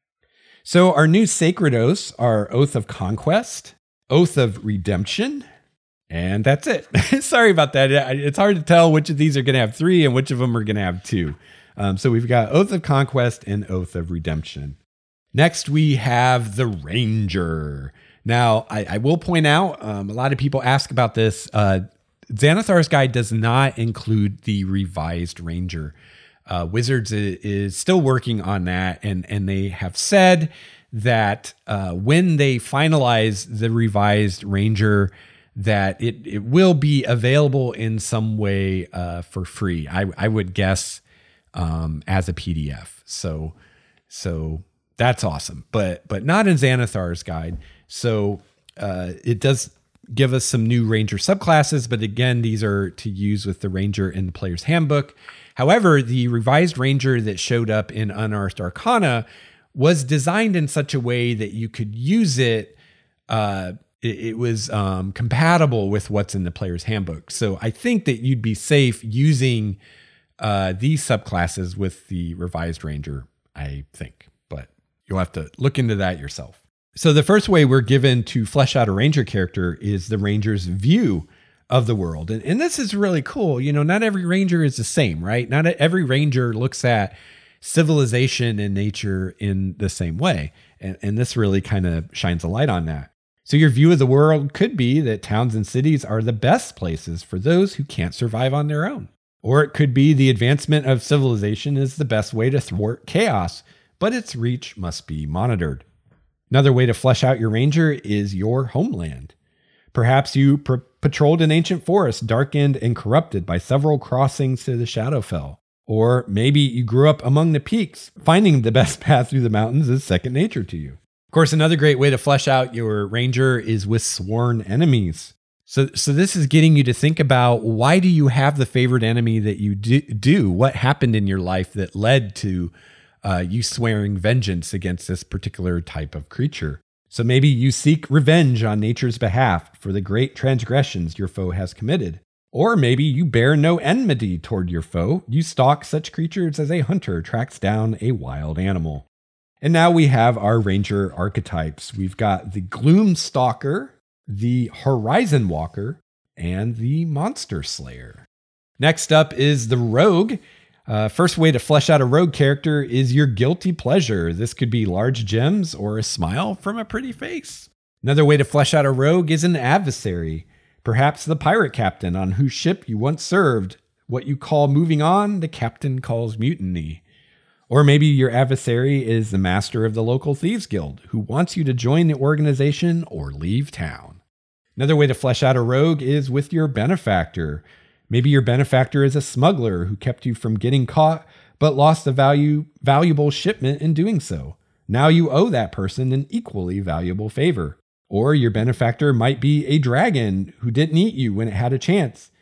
So our new sacred oaths are Oath of Conquest, Oath of Redemption, and that's it. Sorry about that. It's hard to tell which of these are going to have three and which of them are going to have two. Um, so we've got Oath of Conquest and Oath of Redemption. Next, we have the Ranger. Now, I, I will point out, um, a lot of people ask about this. Uh, Xanathar's Guide does not include the revised Ranger. Uh, Wizards is, is still working on that, and, and they have said that uh, when they finalize the revised Ranger, that it, it will be available in some way uh, for free. I, I would guess um, as a P D F. So, so that's awesome, but but not in Xanathar's Guide. So uh, it does give us some new Ranger subclasses, but again, these are to use with the Ranger in the Player's Handbook. However, the revised Ranger that showed up in Unearthed Arcana was designed in such a way that you could use it. Uh, it, it was um, compatible with what's in the Player's Handbook. So I think that you'd be safe using uh, these subclasses with the revised Ranger, I think. But you'll have to look into that yourself. So the first way we're given to flesh out a Ranger character is the Ranger's view of the world. And, and this is really cool. You know, not every Ranger is the same, right? Not every Ranger looks at civilization and nature in the same way. And, and this really kind of shines a light on that. So your view of the world could be that towns and cities are the best places for those who can't survive on their own. Or it could be the advancement of civilization is the best way to thwart chaos, but its reach must be monitored. Another way to flesh out your Ranger is your homeland. Perhaps you pr- patrolled an ancient forest darkened and corrupted by several crossings to the Shadowfell. Or maybe you grew up among the peaks. Finding the best path through the mountains is second nature to you. Of course, another great way to flesh out your Ranger is with sworn enemies. So, so this is getting you to think about, why do you have the favorite enemy that you do? do? What happened in your life that led to uh, you swearing vengeance against this particular type of creature? So maybe you seek revenge on nature's behalf for the great transgressions your foe has committed. Or maybe you bear no enmity toward your foe. You stalk such creatures as a hunter tracks down a wild animal. And now we have our Ranger archetypes. We've got the Gloom Stalker, the Horizon Walker, and the Monster Slayer. Next up is the Rogue. Uh, first way to flesh out a rogue character is your guilty pleasure. This could be large gems or a smile from a pretty face. Another way to flesh out a rogue is an adversary. Perhaps the pirate captain on whose ship you once served. What you call moving on, the captain calls mutiny. Or maybe your adversary is the master of the local thieves guild who wants you to join the organization or leave town. Another way to flesh out a rogue is with your benefactor. Maybe your benefactor is a smuggler who kept you from getting caught, but lost a value, valuable shipment in doing so. Now you owe that person an equally valuable favor. Or your benefactor might be a dragon who didn't eat you when it had a chance,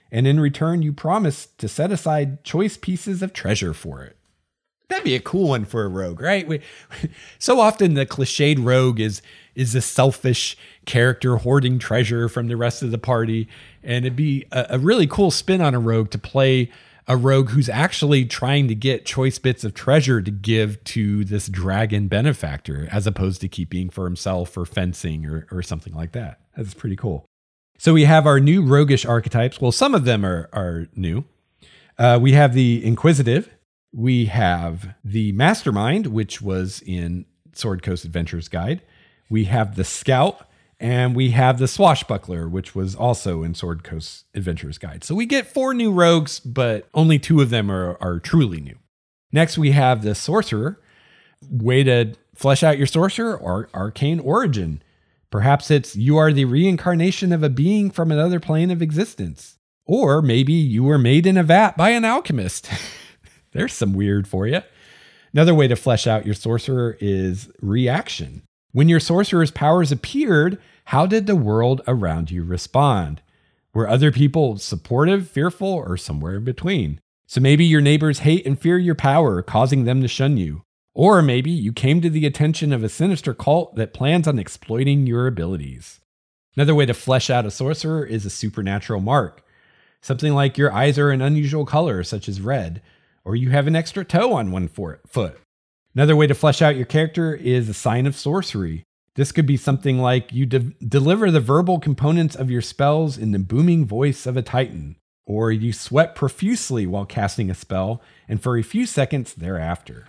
and in return, you promise to set aside choice pieces of treasure for it. That'd be a cool one for a rogue, right? We, so often the cliched rogue is is a selfish character hoarding treasure from the rest of the party. And it'd be a, a really cool spin on a rogue to play a rogue who's actually trying to get choice bits of treasure to give to this dragon benefactor, as opposed to keeping for himself or fencing or, or something like that. That's pretty cool. So we have our new roguish archetypes. Well, some of them are, are new. Uh, we have the Inquisitive. We have the Mastermind, which was in Sword Coast Adventures Guide. We have the Scout, and we have the Swashbuckler, which was also in Sword Coast Adventures Guide. So we get four new rogues, but only two of them are, are truly new. Next, we have the Sorcerer. Way to flesh out your Sorcerer or arcane origin. Perhaps it's you are the reincarnation of a being from another plane of existence. Or maybe you were made in a vat by an alchemist. There's some weird for you. Another way to flesh out your Sorcerer is reaction. When your Sorcerer's powers appeared, how did the world around you respond? Were other people supportive, fearful, or somewhere in between? So maybe your neighbors hate and fear your power, causing them to shun you. Or maybe you came to the attention of a sinister cult that plans on exploiting your abilities. Another way to flesh out a Sorcerer is a supernatural mark. Something like your eyes are an unusual color, such as red, or you have an extra toe on one foot. Another way to flesh out your character is a sign of sorcery. This could be something like you de- deliver the verbal components of your spells in the booming voice of a titan, or you sweat profusely while casting a spell and for a few seconds thereafter.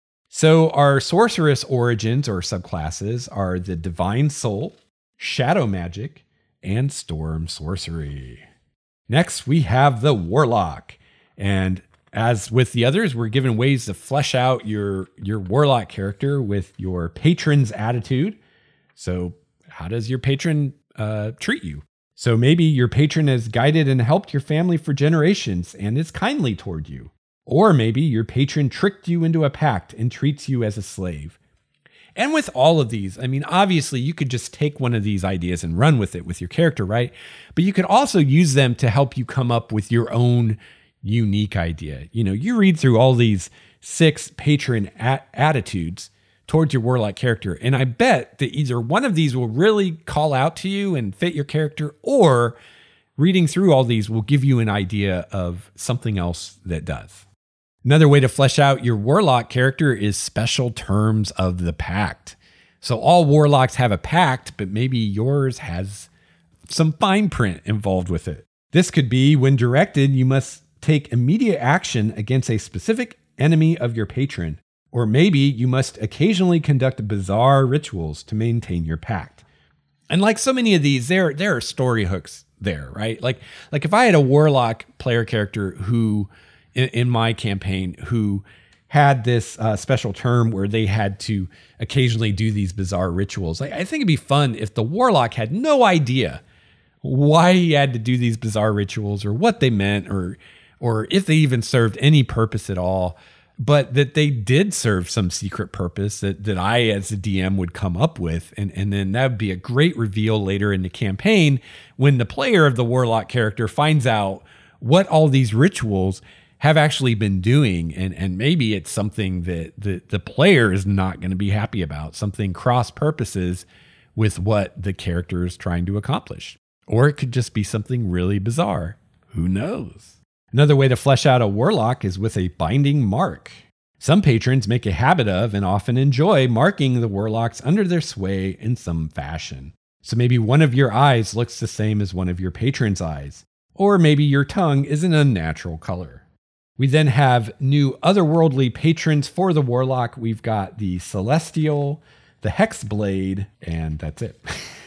So our sorceress origins or subclasses are the Divine Soul, Shadow Magic, and Storm Sorcery. Next, we have the Warlock. And as with the others, we're given ways to flesh out your, your Warlock character with your patron's attitude. So how does your patron uh, treat you? So maybe your patron has guided and helped your family for generations and is kindly toward you. Or maybe your patron tricked you into a pact and treats you as a slave. And with all of these, I mean, obviously you could just take one of these ideas and run with it with your character, right? But you could also use them to help you come up with your own unique idea. You know, you read through all these six patron a- attitudes towards your Warlock character, and I bet that either one of these will really call out to you and fit your character, or reading through all these will give you an idea of something else that does. Another way to flesh out your Warlock character is special terms of the pact. So all Warlocks have a pact, but maybe yours has some fine print involved with it. This could be when directed, you must take immediate action against a specific enemy of your patron. Or maybe you must occasionally conduct bizarre rituals to maintain your pact. And like so many of these, there, there are story hooks there, right? Like, like if I had a Warlock player character who, in, in my campaign, who had this uh, special term where they had to occasionally do these bizarre rituals, like, I think it'd be fun if the Warlock had no idea why he had to do these bizarre rituals or what they meant, or or if they even served any purpose at all, but that they did serve some secret purpose that, that I as a D M would come up with. And, and then that would be a great reveal later in the campaign when the player of the Warlock character finds out what all these rituals have actually been doing. And, and maybe it's something that the, the player is not going to be happy about, something cross purposes with what the character is trying to accomplish. Or it could just be something really bizarre. Who knows? Another way to flesh out a Warlock is with a binding mark. Some patrons make a habit of and often enjoy marking the Warlocks under their sway in some fashion. So maybe one of your eyes looks the same as one of your patron's eyes, or maybe your tongue is an unnatural color. We then have new otherworldly patrons for the Warlock. We've got the Celestial, the Hexblade, and that's it.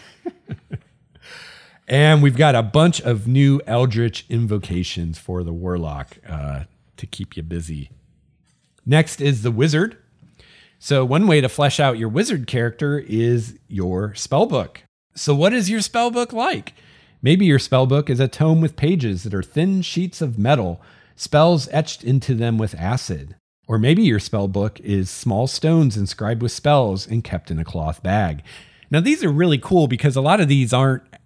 And we've got a bunch of new Eldritch invocations for the Warlock uh, to keep you busy. Next is the Wizard. So one way to flesh out your Wizard character is your spellbook. So what is your spellbook like? Maybe your spellbook is a tome with pages that are thin sheets of metal, spells etched into them with acid. Or maybe your spellbook is small stones inscribed with spells and kept in a cloth bag. Now, these are really cool because a lot of these aren't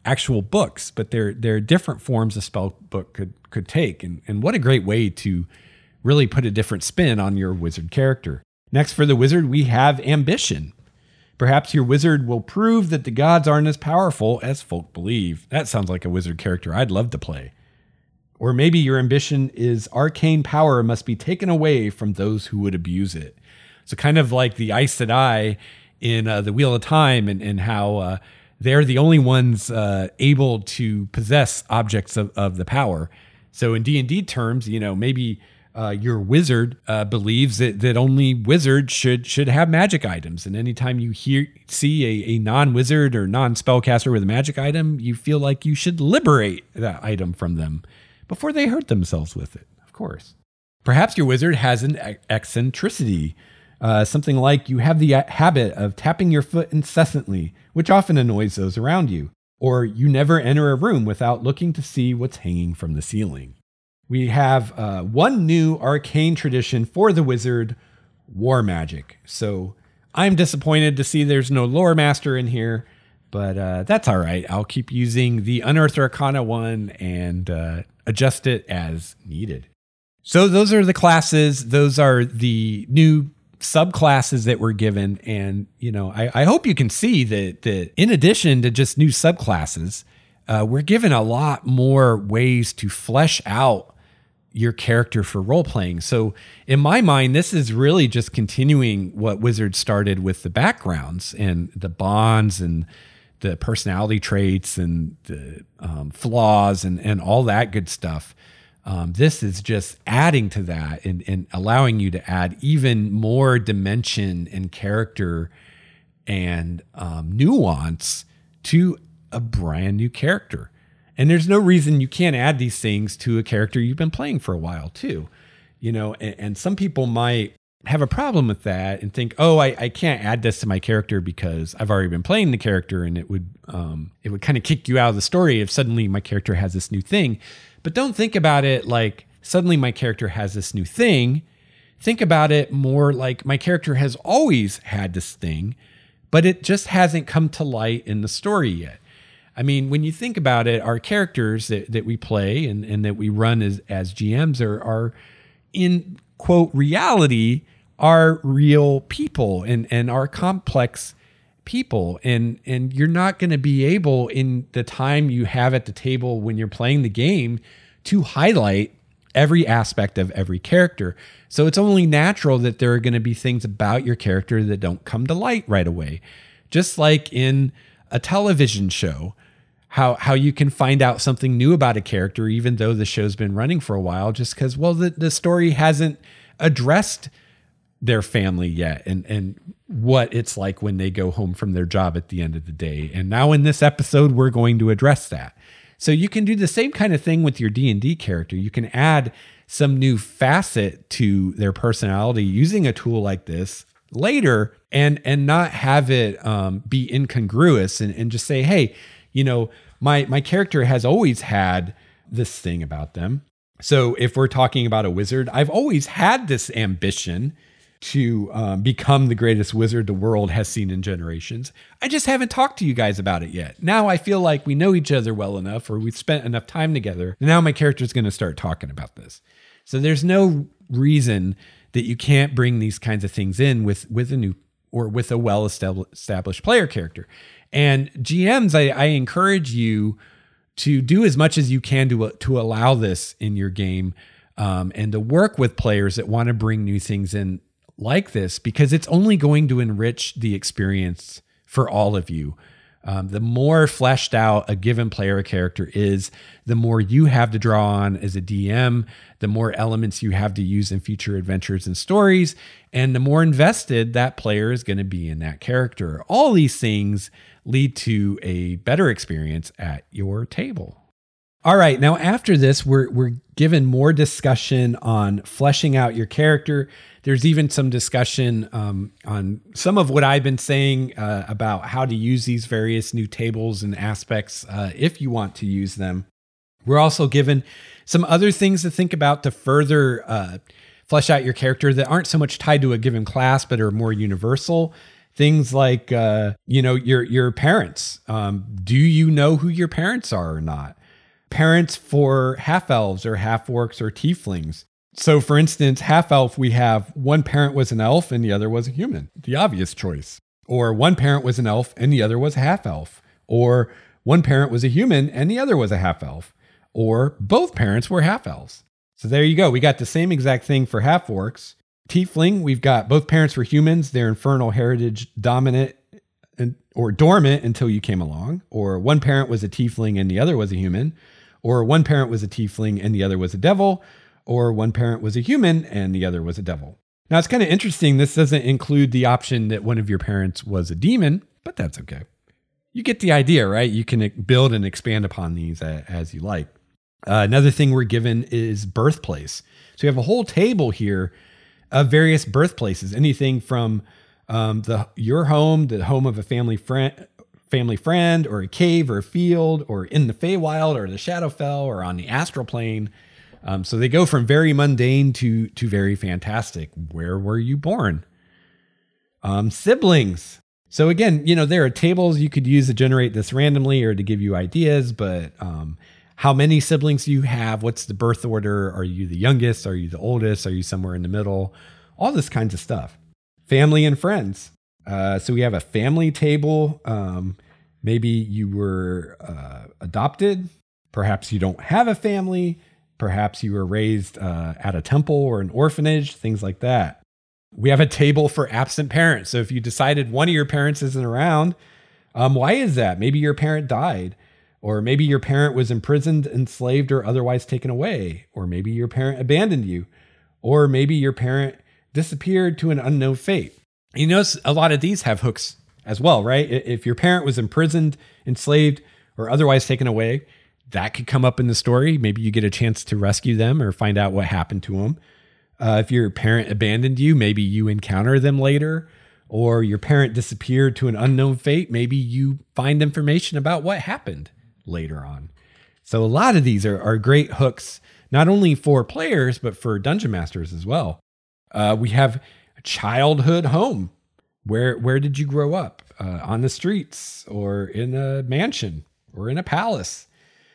actual books, but they're they're different forms a spell book could could take. And, and what a great way to really put a different spin on your wizard character. Next, for the wizard, we have ambition. Perhaps your wizard will prove that the gods aren't as powerful as folk believe. That sounds like a wizard character I'd love to play. Or maybe your ambition is arcane power must be taken away from those who would abuse it. So kind of like the Aes Sedai in uh, the Wheel of Time, and, and how uh, they're the only ones uh, able to possess objects of, of the power. So in D and D terms, you know, maybe uh, your wizard uh, believes that, that only wizards should should have magic items. And anytime you hear see a, a non-wizard or non-spellcaster with a magic item, you feel like you should liberate that item from them before they hurt themselves with it, of course. Perhaps your wizard has an eccentricity. Uh, something like you have the habit of tapping your foot incessantly, which often annoys those around you. Or you never enter a room without looking to see what's hanging from the ceiling. We have uh, one new arcane tradition for the wizard, war magic. So I'm disappointed to see there's no lore master in here, but uh, that's all right. I'll keep using the Unearthed Arcana one and uh, adjust it as needed. So those are the classes. Those are the new subclasses that were given. And, you know, I, I hope you can see that, that in addition to just new subclasses, uh, we're given a lot more ways to flesh out your character for role playing. So in my mind, this is really just continuing what Wizards started with the backgrounds and the bonds and the personality traits and the um, flaws and, and all that good stuff. Um, this is just adding to that and, and allowing you to add even more dimension and character and um, nuance to a brand new character. And there's no reason you can't add these things to a character you've been playing for a while too. You know, and, and some people might have a problem with that and think, oh, I, I can't add this to my character because I've already been playing the character, and it would um, it would kind of kick you out of the story if suddenly my character has this new thing. But don't think about it like suddenly my character has this new thing. Think about it more like my character has always had this thing, but it just hasn't come to light in the story yet. I mean, when you think about it, our characters that, that we play and, and that we run as, as G Ms are, are in, quote, reality, are real people and, and are complex people. And, and you're not going to be able, in the time you have at the table when you're playing the game, to highlight every aspect of every character. So it's only natural that there are going to be things about your character that don't come to light right away. Just like in a television show, how how you can find out something new about a character even though the show's been running for a while, just because, well, the, the story hasn't addressed their family yet and, and what it's like when they go home from their job at the end of the day. And now in this episode, we're going to address that. So you can do the same kind of thing with your D and D character. You can add some new facet to their personality using a tool like this later and and not have it um, be incongruous and, and just say, hey, you know, my my character has always had this thing about them. So if we're talking about a wizard, I've always had this ambition to um, become the greatest wizard the world has seen in generations. I just haven't talked to you guys about it yet. Now I feel like we know each other well enough, or we've spent enough time together. Now my character is going to start talking about this. So there's no reason that you can't bring these kinds of things in with, with a new or with a well-established player character. And G Ms, I, I encourage you to do as much as you can to, to allow this in your game um, and to work with players that want to bring new things in like this, because it's only going to enrich the experience for all of you. Um, the more fleshed out a given player character is, the more you have to draw on as a D M, the more elements you have to use in future adventures and stories, and the more invested that player is going to be in that character. All these things lead to a better experience at your table. All right, now after this, we're we're given more discussion on fleshing out your character. There's even some discussion um, on some of what I've been saying uh, about how to use these various new tables and aspects uh, if you want to use them. We're also given some other things to think about to further uh, flesh out your character that aren't so much tied to a given class, but are more universal. Things like, uh, you know, your your parents. Um, do you know who your parents are or not? Parents for half-elves or half-orcs or tieflings. So, for instance, half-elf, we have one parent was an elf and the other was a human. The obvious choice. Or one parent was an elf and the other was a half-elf. Or one parent was a human and the other was a half-elf. Or both parents were half-elves. So there you go. We got the same exact thing for half-orcs. Tiefling, we've got both parents were humans. They're infernal heritage dominant and, or dormant until you came along. Or one parent was a tiefling and the other was a human. Or one parent was a tiefling and the other was a devil. Or one parent was a human and the other was a devil. Now, it's kind of interesting. This doesn't include the option that one of your parents was a demon, but that's okay. You get the idea, right? You can build and expand upon these as you like. Uh, another thing we're given is birthplace. So you have a whole table here of various birthplaces, anything from um, the your home, the home of a family friend, family friend, or a cave or a field, or in the Feywild or the Shadowfell or on the astral plane. Um, so they go from very mundane to to very fantastic. Where were you born? Um, siblings. So again, you know, there are tables you could use to generate this randomly or to give you ideas, but um, how many siblings do you have? What's the birth order? Are you the youngest? Are you the oldest? Are you somewhere in the middle? All this kinds of stuff. Family and friends. Uh, so we have a family table. Um, maybe you were uh, adopted. Perhaps you don't have a family. Perhaps you were raised uh, at a temple or an orphanage, things like that. We have a table for absent parents. So if you decided one of your parents isn't around, um, why is that? Maybe your parent died. Or maybe your parent was imprisoned, enslaved, or otherwise taken away. Or maybe your parent abandoned you. Or maybe your parent disappeared to an unknown fate. You notice a lot of these have hooks as well, right? If your parent was imprisoned, enslaved, or otherwise taken away, that could come up in the story. Maybe you get a chance to rescue them or find out what happened to them. Uh, if your parent abandoned you, maybe you encounter them later. Or your parent disappeared to an unknown fate. Maybe you find information about what happened later on. So a lot of these are, are great hooks, not only for players, but for dungeon masters as well. Uh, we have a childhood home. Where, where did you grow up? Uh, on the streets or in a mansion or in a palace?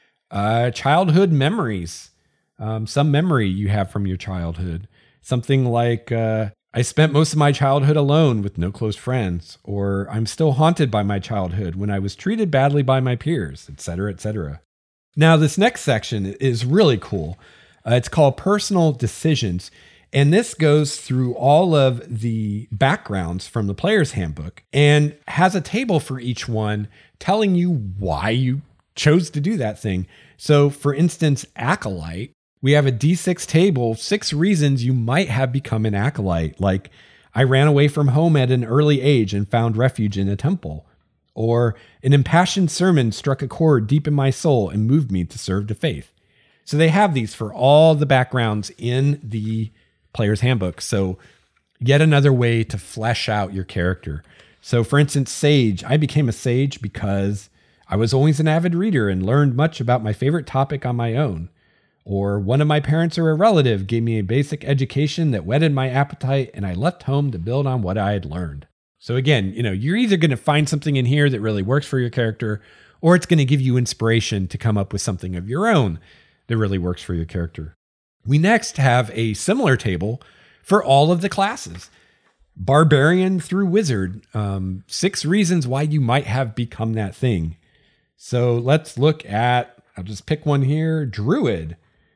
Uh, childhood memories. Um, some memory you have from your childhood. Something like, uh, I spent most of my childhood alone with no close friends, or I'm still haunted by my childhood when I was treated badly by my peers, et cetera, et cetera. Now, this next section is really cool. Uh, it's called Personal Decisions. And this goes through all of the backgrounds from the player's handbook and has a table for each one telling you why you chose to do that thing. So for instance, Acolyte, we have a D six table, six reasons you might have become an Acolyte. Like, I ran away from home at an early age and found refuge in a temple. Or an impassioned sermon struck a chord deep in my soul and moved me to serve the faith. So they have these for all the backgrounds in the player's handbook. So yet another way to flesh out your character. So for instance, Sage, I became a sage because I was always an avid reader and learned much about my favorite topic on my own. Or one of my parents or a relative gave me a basic education that whetted my appetite and I left home to build on what I had learned. So again, you know, you're either going to find something in here that really works for your character, or it's going to give you inspiration to come up with something of your own that really works for your character. We next have a similar table for all of the classes. Barbarian through wizard. Um, six reasons why you might have become that thing. So let's look at, I'll just pick one here, Druid.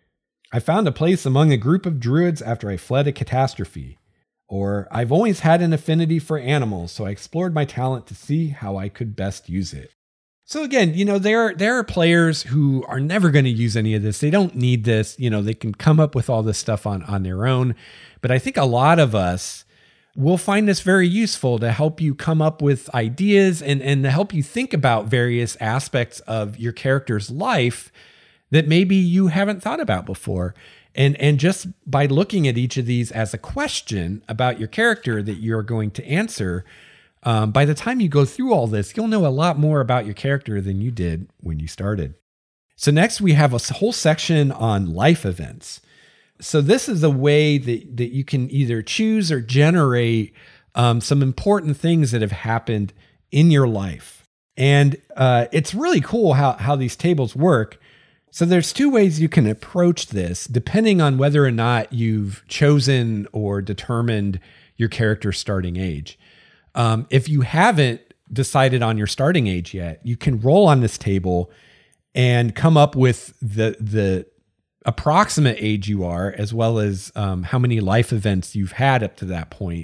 I found a place among a group of druids after I fled a catastrophe. Or, I've always had an affinity for animals, so I explored my talent to see how I could best use it. So again, you know, there, there are players who are never going to use any of this. They don't need this. You know, they can come up with all this stuff on, on their own. But I think a lot of us will find this very useful to help you come up with ideas and, and to help you think about various aspects of your character's life that maybe you haven't thought about before. And, and just by looking at each of these as a question about your character that you're going to answer, um, by the time you go through all this, you'll know a lot more about your character than you did when you started. So next we have a whole section on life events. So this is a way that, that you can either choose or generate um, some important things that have happened in your life. And uh, it's really cool how, how these tables work. So there's two ways you can approach this, depending on whether or not you've chosen or determined your character's starting age. Um, if you haven't decided on your starting age yet, you can roll on this table and come up with the the approximate age you are, as well as um, how many life events you've had up to that point.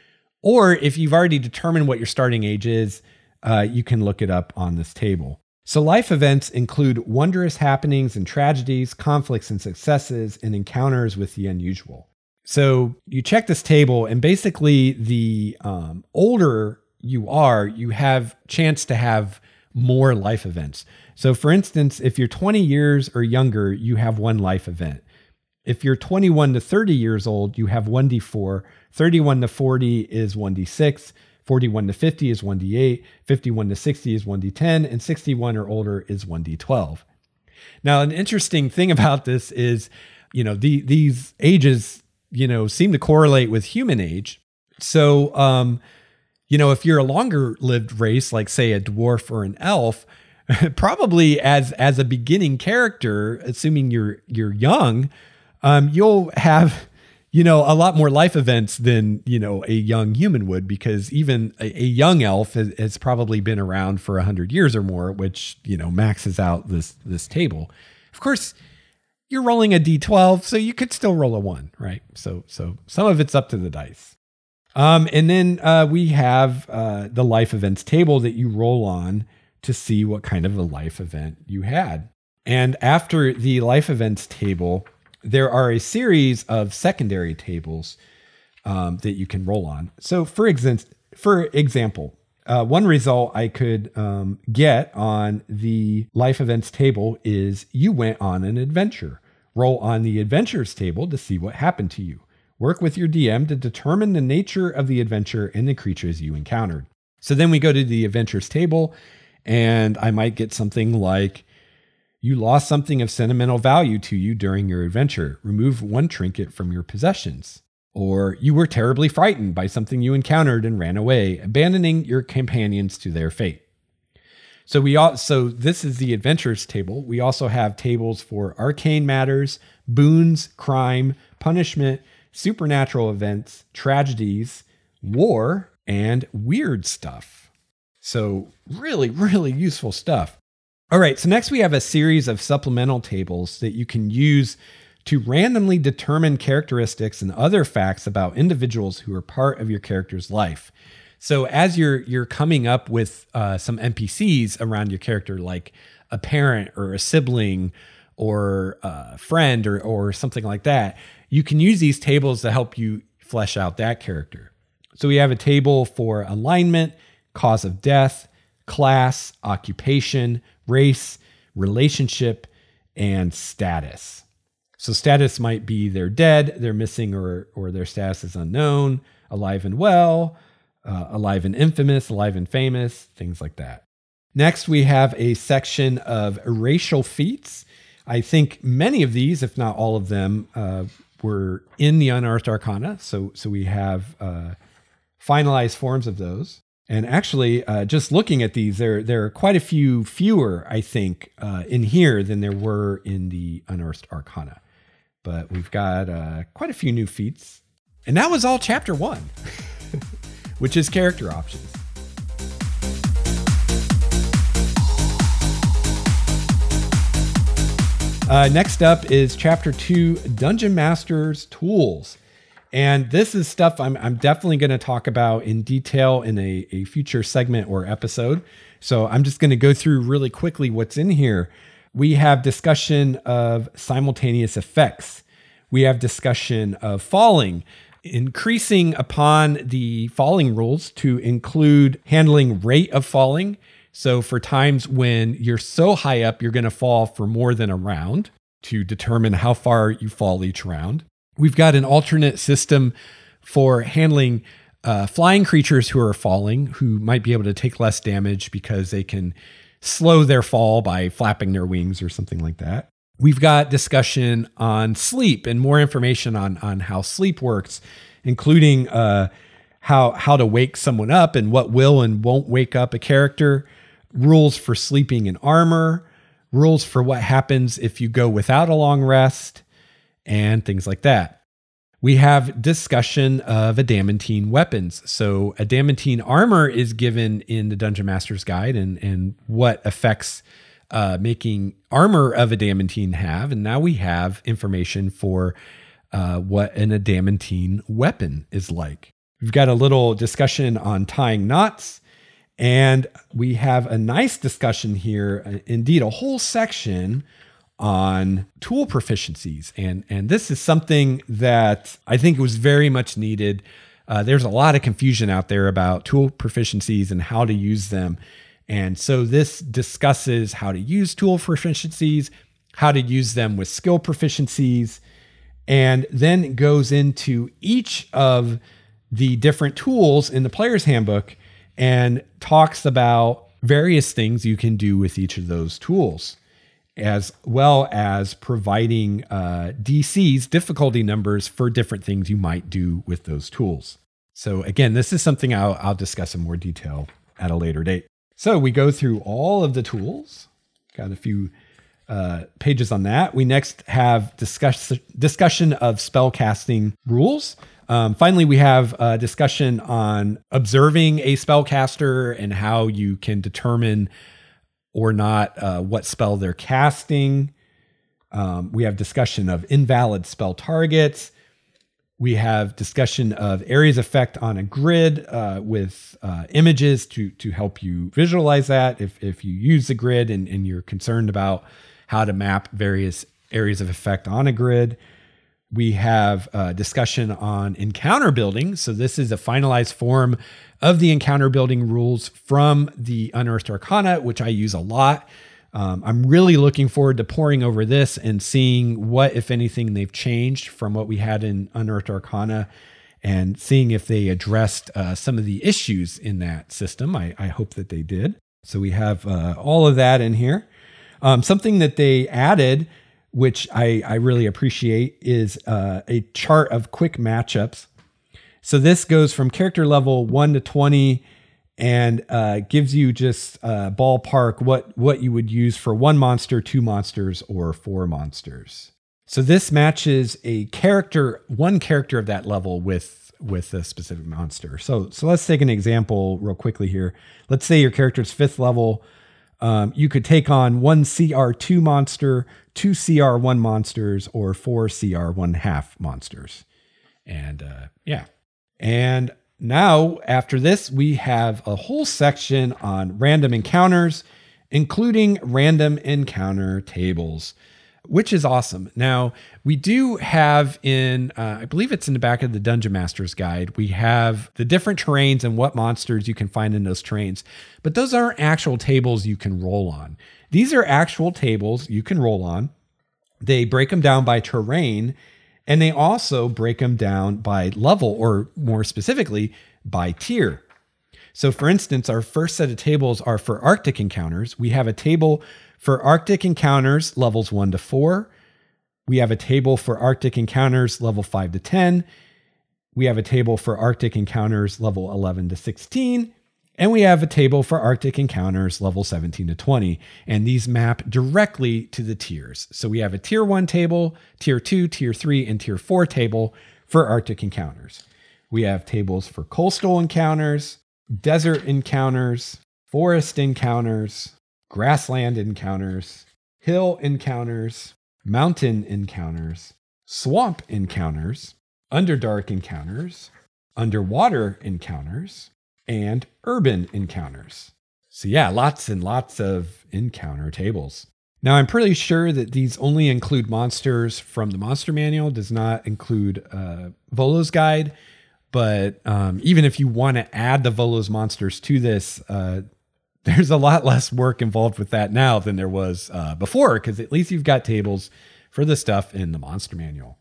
Or if you've already determined what your starting age is, uh, you can look it up on this table. So life events include wondrous happenings and tragedies, conflicts and successes, and encounters with the unusual. So you check this table, and basically the um, older you are, you have chance to have more life events. So for instance, if you're twenty years or younger, you have one life event. If you're twenty-one to thirty years old, you have one d four, thirty-one to forty is one d six, forty-one to fifty is one d eight, fifty-one to sixty is one d ten, and sixty-one or older is one d twelve. Now, an interesting thing about this is, you know, the, these ages, you know, seem to correlate with human age. So, um, you know, if you're a longer lived race, like say a dwarf or an elf, probably as, as a beginning character, assuming you're, you're young, um, you'll have, you know, a lot more life events than, you know, a young human would, because even a, a young elf has, has probably been around for a hundred years or more, which, you know, maxes out this, this table. Of course, you're rolling a d twelve, so you could still roll a one, right? So, so some of it's up to the dice. Um, and then uh, we have uh, the life events table that you roll on to see what kind of a life event you had. And after the life events table, there are a series of secondary tables um, that you can roll on. So for, exa- for example, uh, one result I could um, get on the life events table is you went on an adventure. Roll on the adventures table to see what happened to you. Work with your D M to determine the nature of the adventure and the creatures you encountered. So then we go to the adventures table, and I might get something like, you lost something of sentimental value to you during your adventure. Remove one trinket from your possessions. Or you were terribly frightened by something you encountered and ran away, abandoning your companions to their fate. So we all, so this is the adventures table. We also have tables for arcane matters, boons, crime, punishment, supernatural events, tragedies, war, and weird stuff. So really, really useful stuff. All right, so next we have a series of supplemental tables that you can use to randomly determine characteristics and other facts about individuals who are part of your character's life. So as you're you're coming up with uh, some N P Cs around your character, like a parent or a sibling or a friend or or something like that, you can use these tables to help you flesh out that character. So we have a table for alignment, cause of death, class, occupation, race, relationship, and status. So status might be they're dead, they're missing, or or their status is unknown, alive and well, uh, alive and infamous, alive and famous, things like that. Next, we have a section of racial feats. I think many of these, if not all of them, uh, were in the Unearthed Arcana. So, so we have uh, finalized forms of those. And actually, uh, just looking at these, there, there are quite a few fewer, I think, uh, in here than there were in the Unearthed Arcana. But we've got uh, quite a few new feats. And that was all chapter one, which is character options. Uh, next up is chapter two, Dungeon Master's Tools. And this is stuff I'm, I'm definitely going to talk about in detail in a, a future segment or episode. So I'm just going to go through really quickly what's in here. We have discussion of simultaneous effects. We have discussion of falling, increasing upon the falling rules to include handling rate of falling. So for times when you're so high up, you're going to fall for more than a round to determine how far you fall each round. We've got an alternate system for handling uh, flying creatures who are falling, who might be able to take less damage because they can slow their fall by flapping their wings or something like that. We've got discussion on sleep and more information on, on how sleep works, including uh, how how to wake someone up and what will and won't wake up a character, rules for sleeping in armor, rules for what happens if you go without a long rest, and things like that. We have discussion of adamantine weapons. So adamantine armor is given in the Dungeon Master's Guide and, and what effects uh, making armor of adamantine have. And now we have information for uh, what an adamantine weapon is like. We've got a little discussion on tying knots. And we have a nice discussion here, indeed a whole section on tool proficiencies. And, and this is something that I think was very much needed. Uh, there's a lot of confusion out there about tool proficiencies and how to use them. And so this discusses how to use tool proficiencies, how to use them with skill proficiencies, and then goes into each of the different tools in the player's handbook and talks about various things you can do with each of those tools, as well as providing uh, D Cs, difficulty numbers, for different things you might do with those tools. So again, this is something I'll, I'll discuss in more detail at a later date. So we go through all of the tools, got a few uh, pages on that. We next have discuss, discussion of spell casting rules. Um, finally, we have a discussion on observing a spellcaster and how you can determine or not uh, what spell they're casting. Um, we have discussion of invalid spell targets. We have discussion of areas effect on a grid uh, with uh, images to to help you visualize that if, if you use the grid and, and you're concerned about how to map various areas of effect on a grid. We have a discussion on encounter building. So this is a finalized form of the encounter building rules from the Unearthed Arcana, which I use a lot. Um, I'm really looking forward to poring over this and seeing what, if anything, they've changed from what we had in Unearthed Arcana and seeing if they addressed uh, some of the issues in that system. I, I hope that they did. So we have uh, all of that in here. Um, something that they added, which I, I really appreciate, is uh, a chart of quick matchups. So this goes from character level one to twenty and uh, gives you just uh, ballpark what, what you would use for one monster, two monsters, or four monsters. So this matches a character, one character of that level with, with a specific monster. So, so let's take an example real quickly here. Let's say your character's fifth level. Um, you could take on one C R two monster, two C R one monsters, or four C R one half monsters. And uh, yeah. And now after this, we have a whole section on random encounters, including random encounter tables, which is awesome. Now, we do have in, uh, I believe it's in the back of the Dungeon Master's Guide, we have the different terrains and what monsters you can find in those terrains. But those aren't actual tables you can roll on. These are actual tables you can roll on. They break them down by terrain, and they also break them down by level, or more specifically, by tier. So for instance, our first set of tables are for Arctic encounters. We have a table for Arctic encounters levels one to four. We have a table for Arctic encounters level five to ten. We have a table for Arctic encounters level eleven to sixteen. And we have a table for Arctic encounters level seventeen to twenty. And these map directly to the tiers. So we have a tier one table, tier two, tier three, and tier four table for Arctic encounters. We have tables for coastal encounters, desert encounters, forest encounters, grassland encounters, hill encounters, mountain encounters, swamp encounters, underdark encounters, underwater encounters, and urban encounters. So yeah, lots and lots of encounter tables. Now, I'm pretty sure that these only include monsters from the Monster Manual, does not include uh, Volo's Guide. But um, even if you want to add the Volo's monsters to this, uh, there's a lot less work involved with that now than there was uh, before, because at least you've got tables for the stuff in the Monster Manual.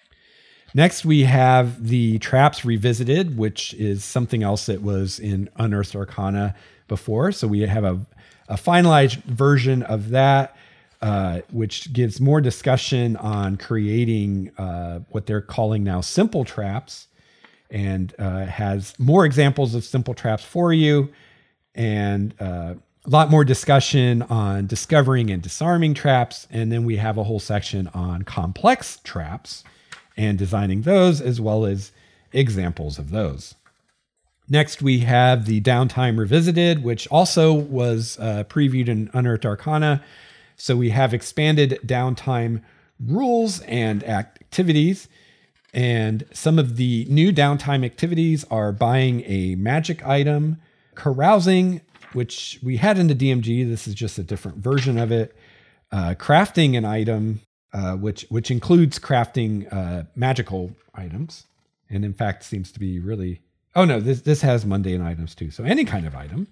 Next, we have the Traps Revisited, which is something else that was in Unearthed Arcana before. So we have a, a finalized version of that, uh, which gives more discussion on creating uh, what they're calling now simple traps. and uh, has more examples of simple traps for you, and uh, a lot more discussion on discovering and disarming traps. And then we have a whole section on complex traps and designing those, as well as examples of those. Next, we have the Downtime Revisited, which also was uh, previewed in Unearthed Arcana. So we have expanded downtime rules and activities. And some of the new downtime activities are buying a magic item, carousing, which we had in the D M G. This is just a different version of it. Uh, crafting an item, uh, which which includes crafting uh, magical items. And in fact, seems to be really... Oh, no, this, this has mundane items too. So any kind of item.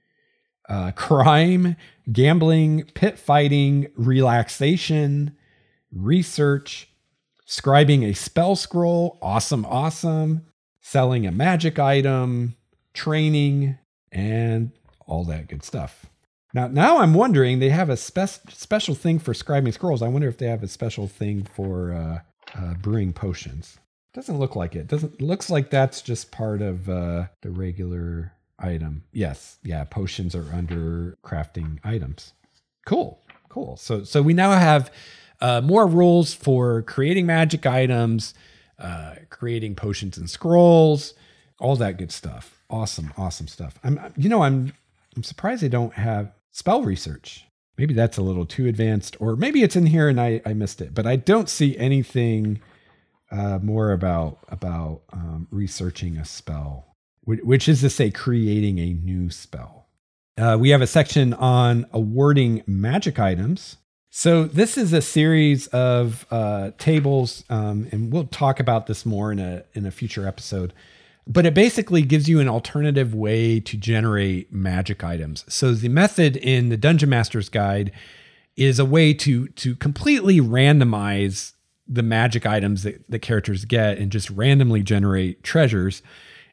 Uh, crime, gambling, pit fighting, relaxation, research, scribing a spell scroll, awesome, awesome, selling a magic item, training, and all that good stuff. Now, now I'm wondering, they have a spe- special thing for scribing scrolls. I wonder if they have a special thing for uh, uh, brewing potions. Doesn't look like it. Doesn't looks like that's just part of uh, the regular item. Yes, yeah, potions are under crafting items. Cool, cool. So, so we now have uh, more rules for creating magic items, uh, creating potions and scrolls, all that good stuff. Awesome, awesome stuff. I'm, you know, I'm, I'm surprised they don't have spell research. Maybe that's a little too advanced, or maybe it's in here and I, I missed it. But I don't see anything uh, more about about um, researching a spell, which is to say, creating a new spell. Uh, we have a section on awarding magic items. So this is a series of uh, tables, um, and we'll talk about this more in a in a future episode. But it basically gives you an alternative way to generate magic items. So the method in the Dungeon Master's Guide is a way to to completely randomize the magic items that the characters get and just randomly generate treasures,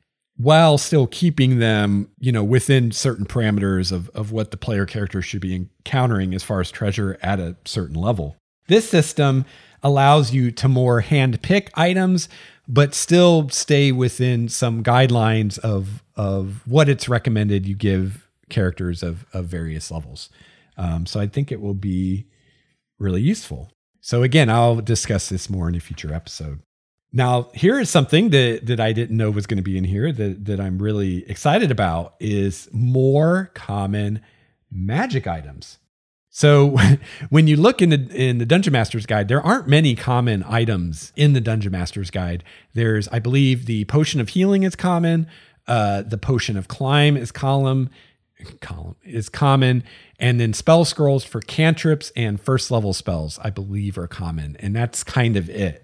while still keeping them, you know, within certain parameters of, of what the player character should be encountering as far as treasure at a certain level. This system allows you to more hand-pick items, but still stay within some guidelines of, of what it's recommended you give characters of, of various levels. Um, so I think it will be really useful. So again, I'll discuss this more in a future episode. Now, here is something that, that I didn't know was going to be in here that, that I'm really excited about is more common magic items. So when you look in the, in the Dungeon Master's Guide, there aren't many common items in the Dungeon Master's Guide. There's, I believe, the Potion of Healing is common. Uh, the Potion of Climb is column, column is common. And then spell scrolls for cantrips and first level spells, I believe, are common. And that's kind of it.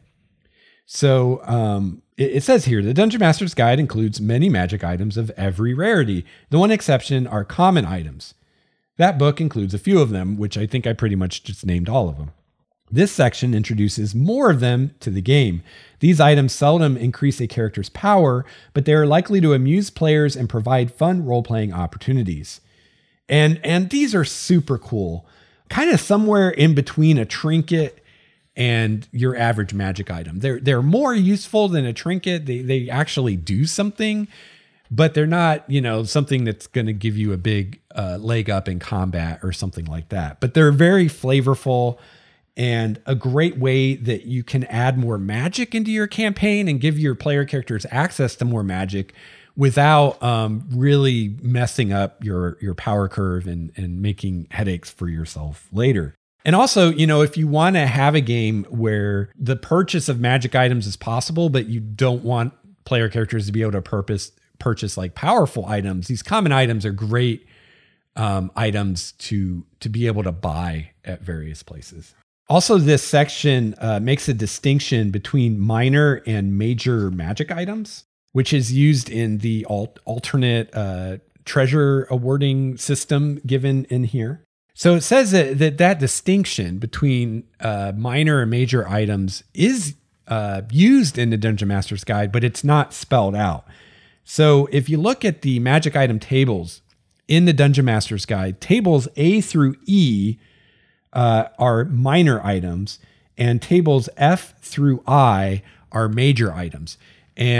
So um, it, it says here, the Dungeon Master's Guide includes many magic items of every rarity. The one exception are common items. That book includes a few of them, which I think I pretty much just named all of them. This section introduces more of them to the game. These items seldom increase a character's power, but they are likely to amuse players and provide fun role-playing opportunities. And, and these are super cool. Kind of somewhere in between a trinket and your average magic item. They're they're more useful than a trinket. They they actually do something, but they're not, you know, something that's going to give you a big uh, leg up in combat or something like that. But they're very flavorful and a great way that you can add more magic into your campaign and give your player characters access to more magic without um, really messing up your your power curve and and making headaches for yourself later. And also, you know, if you want to have a game where the purchase of magic items is possible, but you don't want player characters to be able to purpose, purchase like powerful items, these common items are great um, items to, to be able to buy at various places. Also, this section uh, makes a distinction between minor and major magic items, which is used in the alt- alternate uh, treasure awarding system given in here. So it says that that, that distinction between uh, minor and major items is uh, used in the Dungeon Master's Guide, but it's not spelled out. So if you look at the magic item tables in the Dungeon Master's Guide, tables A through E uh, are minor items, and tables F through I are major items. And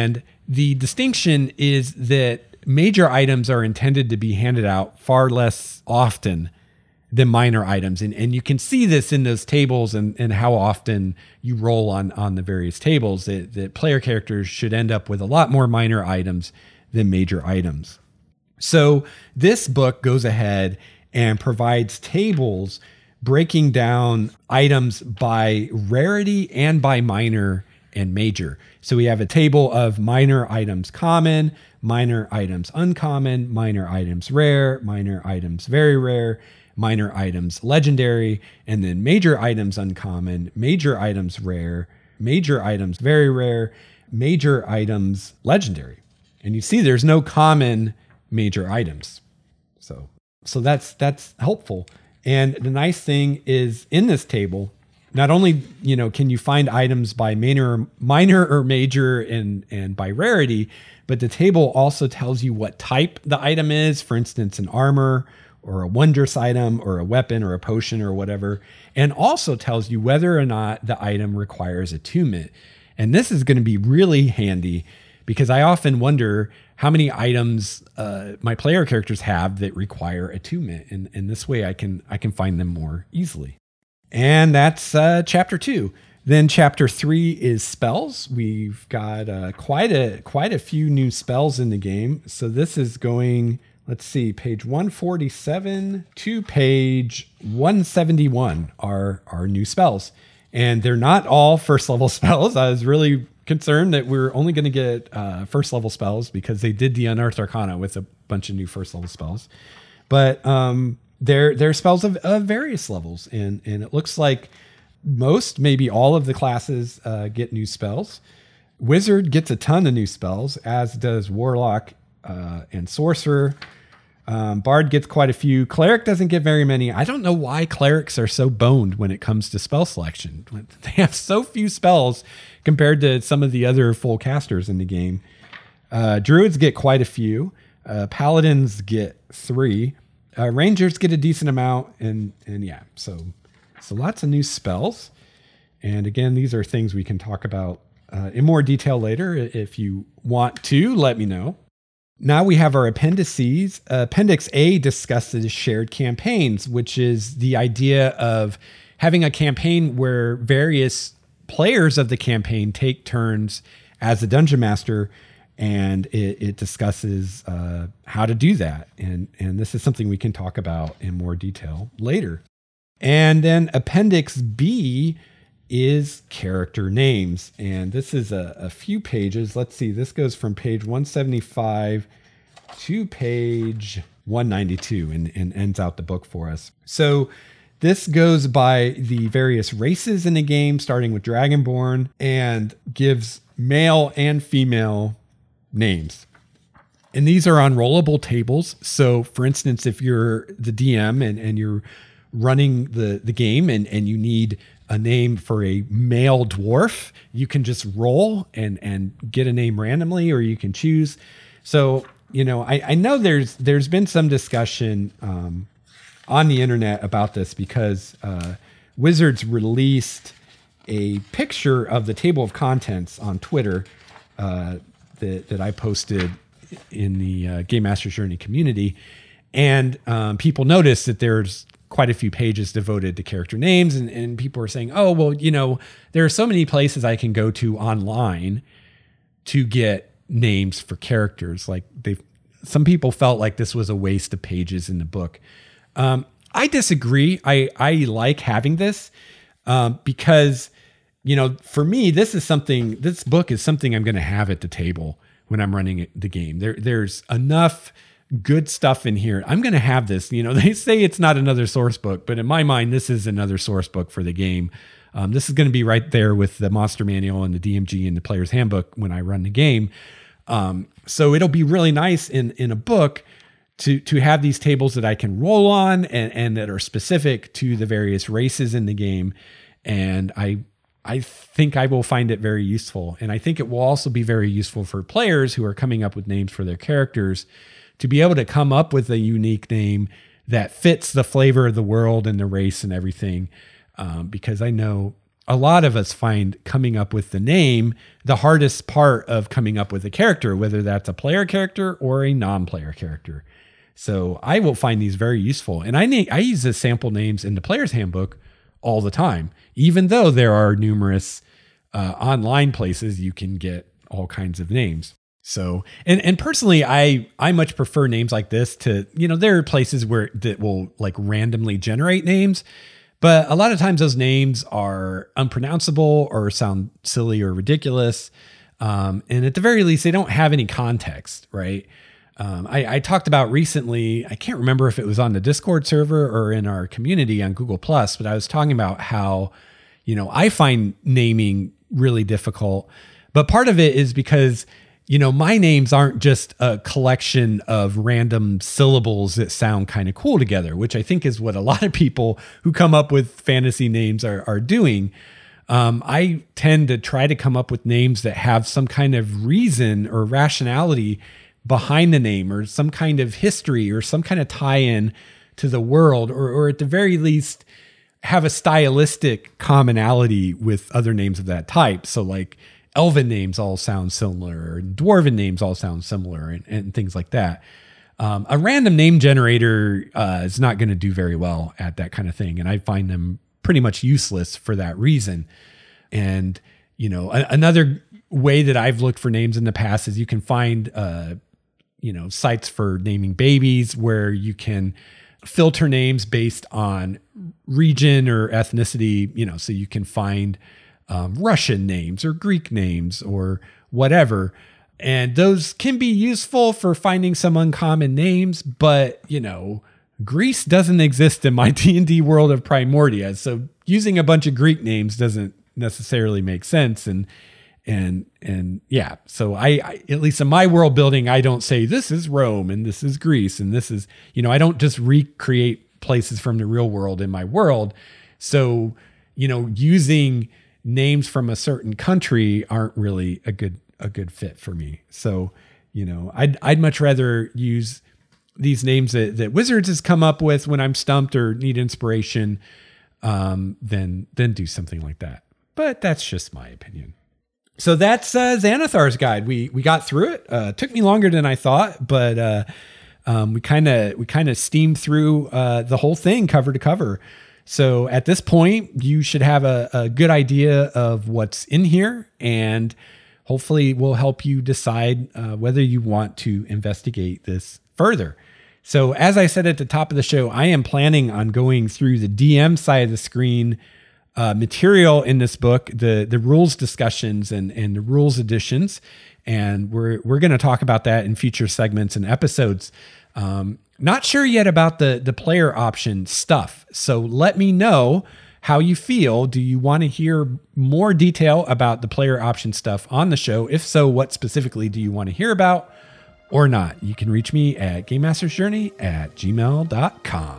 The distinction is that major items are intended to be handed out far less often than minor items. And, and you can see this in those tables and, and how often you roll on, on the various tables, that, that player characters should end up with a lot more minor items than major items. So this book goes ahead and provides tables breaking down items by rarity and by minor and major. So we have a table of minor items common, minor items uncommon, minor items rare, minor items very rare, minor items legendary, and then major items uncommon, major items rare, major items very rare, major items legendary. And you see there's no common major items. So so that's that's helpful. And the nice thing is in this table, not only, you know, can you find items by minor, minor or major and, and by rarity, but the table also tells you what type the item is. For instance, an armor or a wondrous item or a weapon or a potion or whatever, and also tells you whether or not the item requires attunement. And this is going to be really handy because I often wonder how many items uh, my player characters have that require attunement. And, and this way I can, I can find them more easily. And that's uh, chapter two. Then chapter three is spells. We've got uh, quite a quite a few new spells in the game. So this is going, let's see, page one forty-seven to page one seventy-one are our new spells. And they're not all first level spells. I was really concerned that we're only going to get uh, first level spells because they did the Unearthed Arcana with a bunch of new first level spells. But um, They're, they're spells of, of various levels, and, and it looks like most, maybe all of the classes uh, get new spells. Wizard gets a ton of new spells, as does Warlock uh, and Sorcerer. Um, Bard gets quite a few. Cleric doesn't get very many. I don't know why clerics are so boned when it comes to spell selection. They have so few spells compared to some of the other full casters in the game. Uh, Druids get quite a few. Uh, Paladins get three. Uh, Rangers get a decent amount, and and yeah, so so lots of new spells. And again, these are things we can talk about uh, in more detail later. If you want to, let me know. Now we have our appendices. Uh, Appendix A discusses shared campaigns, which is the idea of having a campaign where various players of the campaign take turns as the dungeon master. And it, it discusses uh, how to do that. And, and this is something we can talk about in more detail later. And then Appendix B is character names. And this is a, a few pages. Let's see, this goes from page one seventy-five to page one ninety-two and, and ends out the book for us. So this goes by the various races in the game, starting with Dragonborn, and gives male and female names. And these are on rollable tables. So for instance, if you're the D M and, and you're running the, the game and, and you need a name for a male dwarf, you can just roll and, and get a name randomly, or you can choose. So, you know, I, I know there's there's been some discussion um, on the internet about this because uh, Wizards released a picture of the table of contents on Twitter uh, That, that I posted in the uh, Game Master's Journey community. And um, people noticed that there's quite a few pages devoted to character names. And, and people are saying, oh, well, you know, there are so many places I can go to online to get names for characters. Like they, some people felt like this was a waste of pages in the book. Um, I disagree. I, I like having this um, because you know, for me, this is something, this book is something I'm going to have at the table when I'm running the game. There, there's enough good stuff in here. I'm going to have this, you know, they say it's not another source book, but in my mind, this is another source book for the game. Um, this is going to be right there with the monster manual and the D M G and the player's handbook when I run the game. Um, so it'll be really nice in, in a book to, to have these tables that I can roll on and, and that are specific to the various races in the game. And I, I think I will find it very useful. And I think it will also be very useful for players who are coming up with names for their characters to be able to come up with a unique name that fits the flavor of the world and the race and everything. Um, because I know a lot of us find coming up with the name the hardest part of coming up with a character, whether that's a player character or a non-player character. So I will find these very useful. And I na- I use the sample names in the player's handbook all the time, even though there are numerous uh, online places you can get all kinds of names. So, and, and personally, I, I much prefer names like this to, you know, there are places where that will like randomly generate names, but a lot of times those names are unpronounceable or sound silly or ridiculous. Um, and at the very least, they don't have any context, right? Um, I, I talked about recently, I can't remember if it was on the Discord server or in our community on Google Plus, but I was talking about how, you know, I find naming really difficult, but part of it is because, you know, my names aren't just a collection of random syllables that sound kind of cool together, which I think is what a lot of people who come up with fantasy names are, are doing. Um, I tend to try to come up with names that have some kind of reason or rationality behind the name, or some kind of history, or some kind of tie-in to the world, or, or at the very least have a stylistic commonality with other names of that type. So like Elven names all sound similar, and Dwarven names all sound similar, and, and things like that. Um, a random name generator uh, is not going to do very well at that kind of thing, and I find them pretty much useless for that reason. And, you know, a- another way that I've looked for names in the past is you can find, uh, you know, sites for naming babies where you can filter names based on region or ethnicity, you know, so you can find um, Russian names or Greek names or whatever. And those can be useful for finding some uncommon names, but, you know, Greece doesn't exist in my D and D world of Primordia. So using a bunch of Greek names doesn't necessarily make sense. And, and, and yeah, so I, I, at least in my world building, I don't say this is Rome and this is Greece and this is, you know, I don't just recreate places from the real world in my world. So, you know, using names from a certain country aren't really a good, a good fit for me. So, you know, I'd, I'd much rather use these names that, that Wizards has come up with when I'm stumped or need inspiration, um, than, than do something like that. But that's just my opinion. So that's uh, Xanathar's Guide. We we got through it. Uh, took me longer than I thought, but uh, um, we kind of we kind of steamed through uh, the whole thing cover to cover. So at this point, you should have a, a good idea of what's in here, and hopefully will help you decide uh, whether you want to investigate this further. So as I said at the top of the show, I am planning on going through the D M side of the screen uh, material in this book, the the rules discussions and and the rules additions, and we're we're going to talk about that in future segments and episodes. Um, not sure yet about the the player option stuff, so let me know how you feel. Do you want to hear more detail about the player option stuff on the show? If so, what specifically do you want to hear about or not? You can reach me at game masters journey at gmail dot com.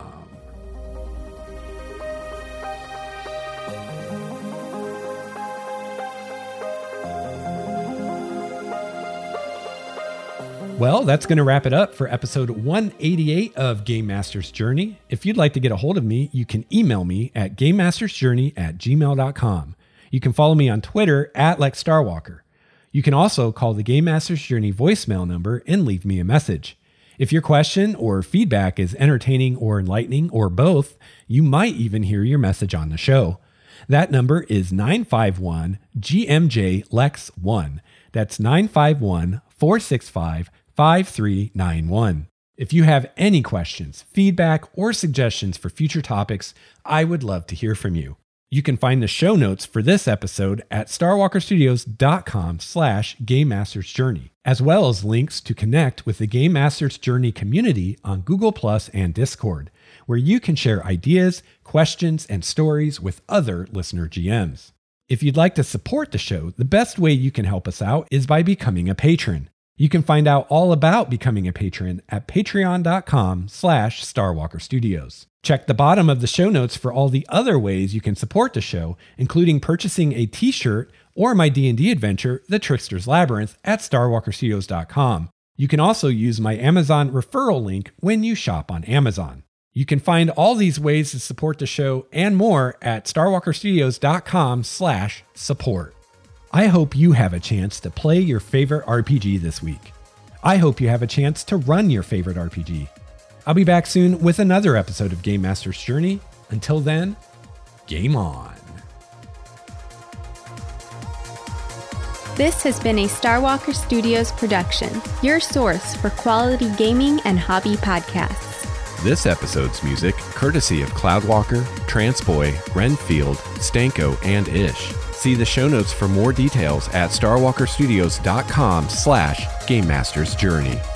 Well, that's going to wrap it up for episode one eighty-eight of Game Masters Journey. If you'd like to get a hold of me, you can email me at game masters journey at gmail dot com. You can follow me on Twitter at Lex Starwalker. You can also call the Game Masters Journey voicemail number and leave me a message. If your question or feedback is entertaining or enlightening or both, you might even hear your message on the show. That number is nine five one G M J Lex one. That's nine five one, four six five, five three nine one. If you have any questions, feedback, or suggestions for future topics, I would love to hear from you. You can find the show notes for this episode at starwalkerstudios.com slash Game Masters Journey, as well as links to connect with the Game Masters Journey community on Google Plus and Discord, where you can share ideas, questions, and stories with other listener G Ms. If you'd like to support the show, the best way you can help us out is by becoming a patron. You can find out all about becoming a patron at patreon.com slash Starwalker Studios. Check the bottom of the show notes for all the other ways you can support the show, including purchasing a t-shirt or my D and D adventure, The Trickster's Labyrinth, at starwalker studios dot com. You can also use my Amazon referral link when you shop on Amazon. You can find all these ways to support the show and more at starwalkerstudios.com slash support. I hope you have a chance to play your favorite R P G this week. I hope you have a chance to run your favorite R P G. I'll be back soon with another episode of Game Master's Journey. Until then, game on. This has been a Starwalker Studios production, your source for quality gaming and hobby podcasts. This episode's music, courtesy of Cloudwalker, Transboy, Renfield, Stanko, and Ish. See the show notes for more details at starwalkerstudios.com slash Game Master's Journey.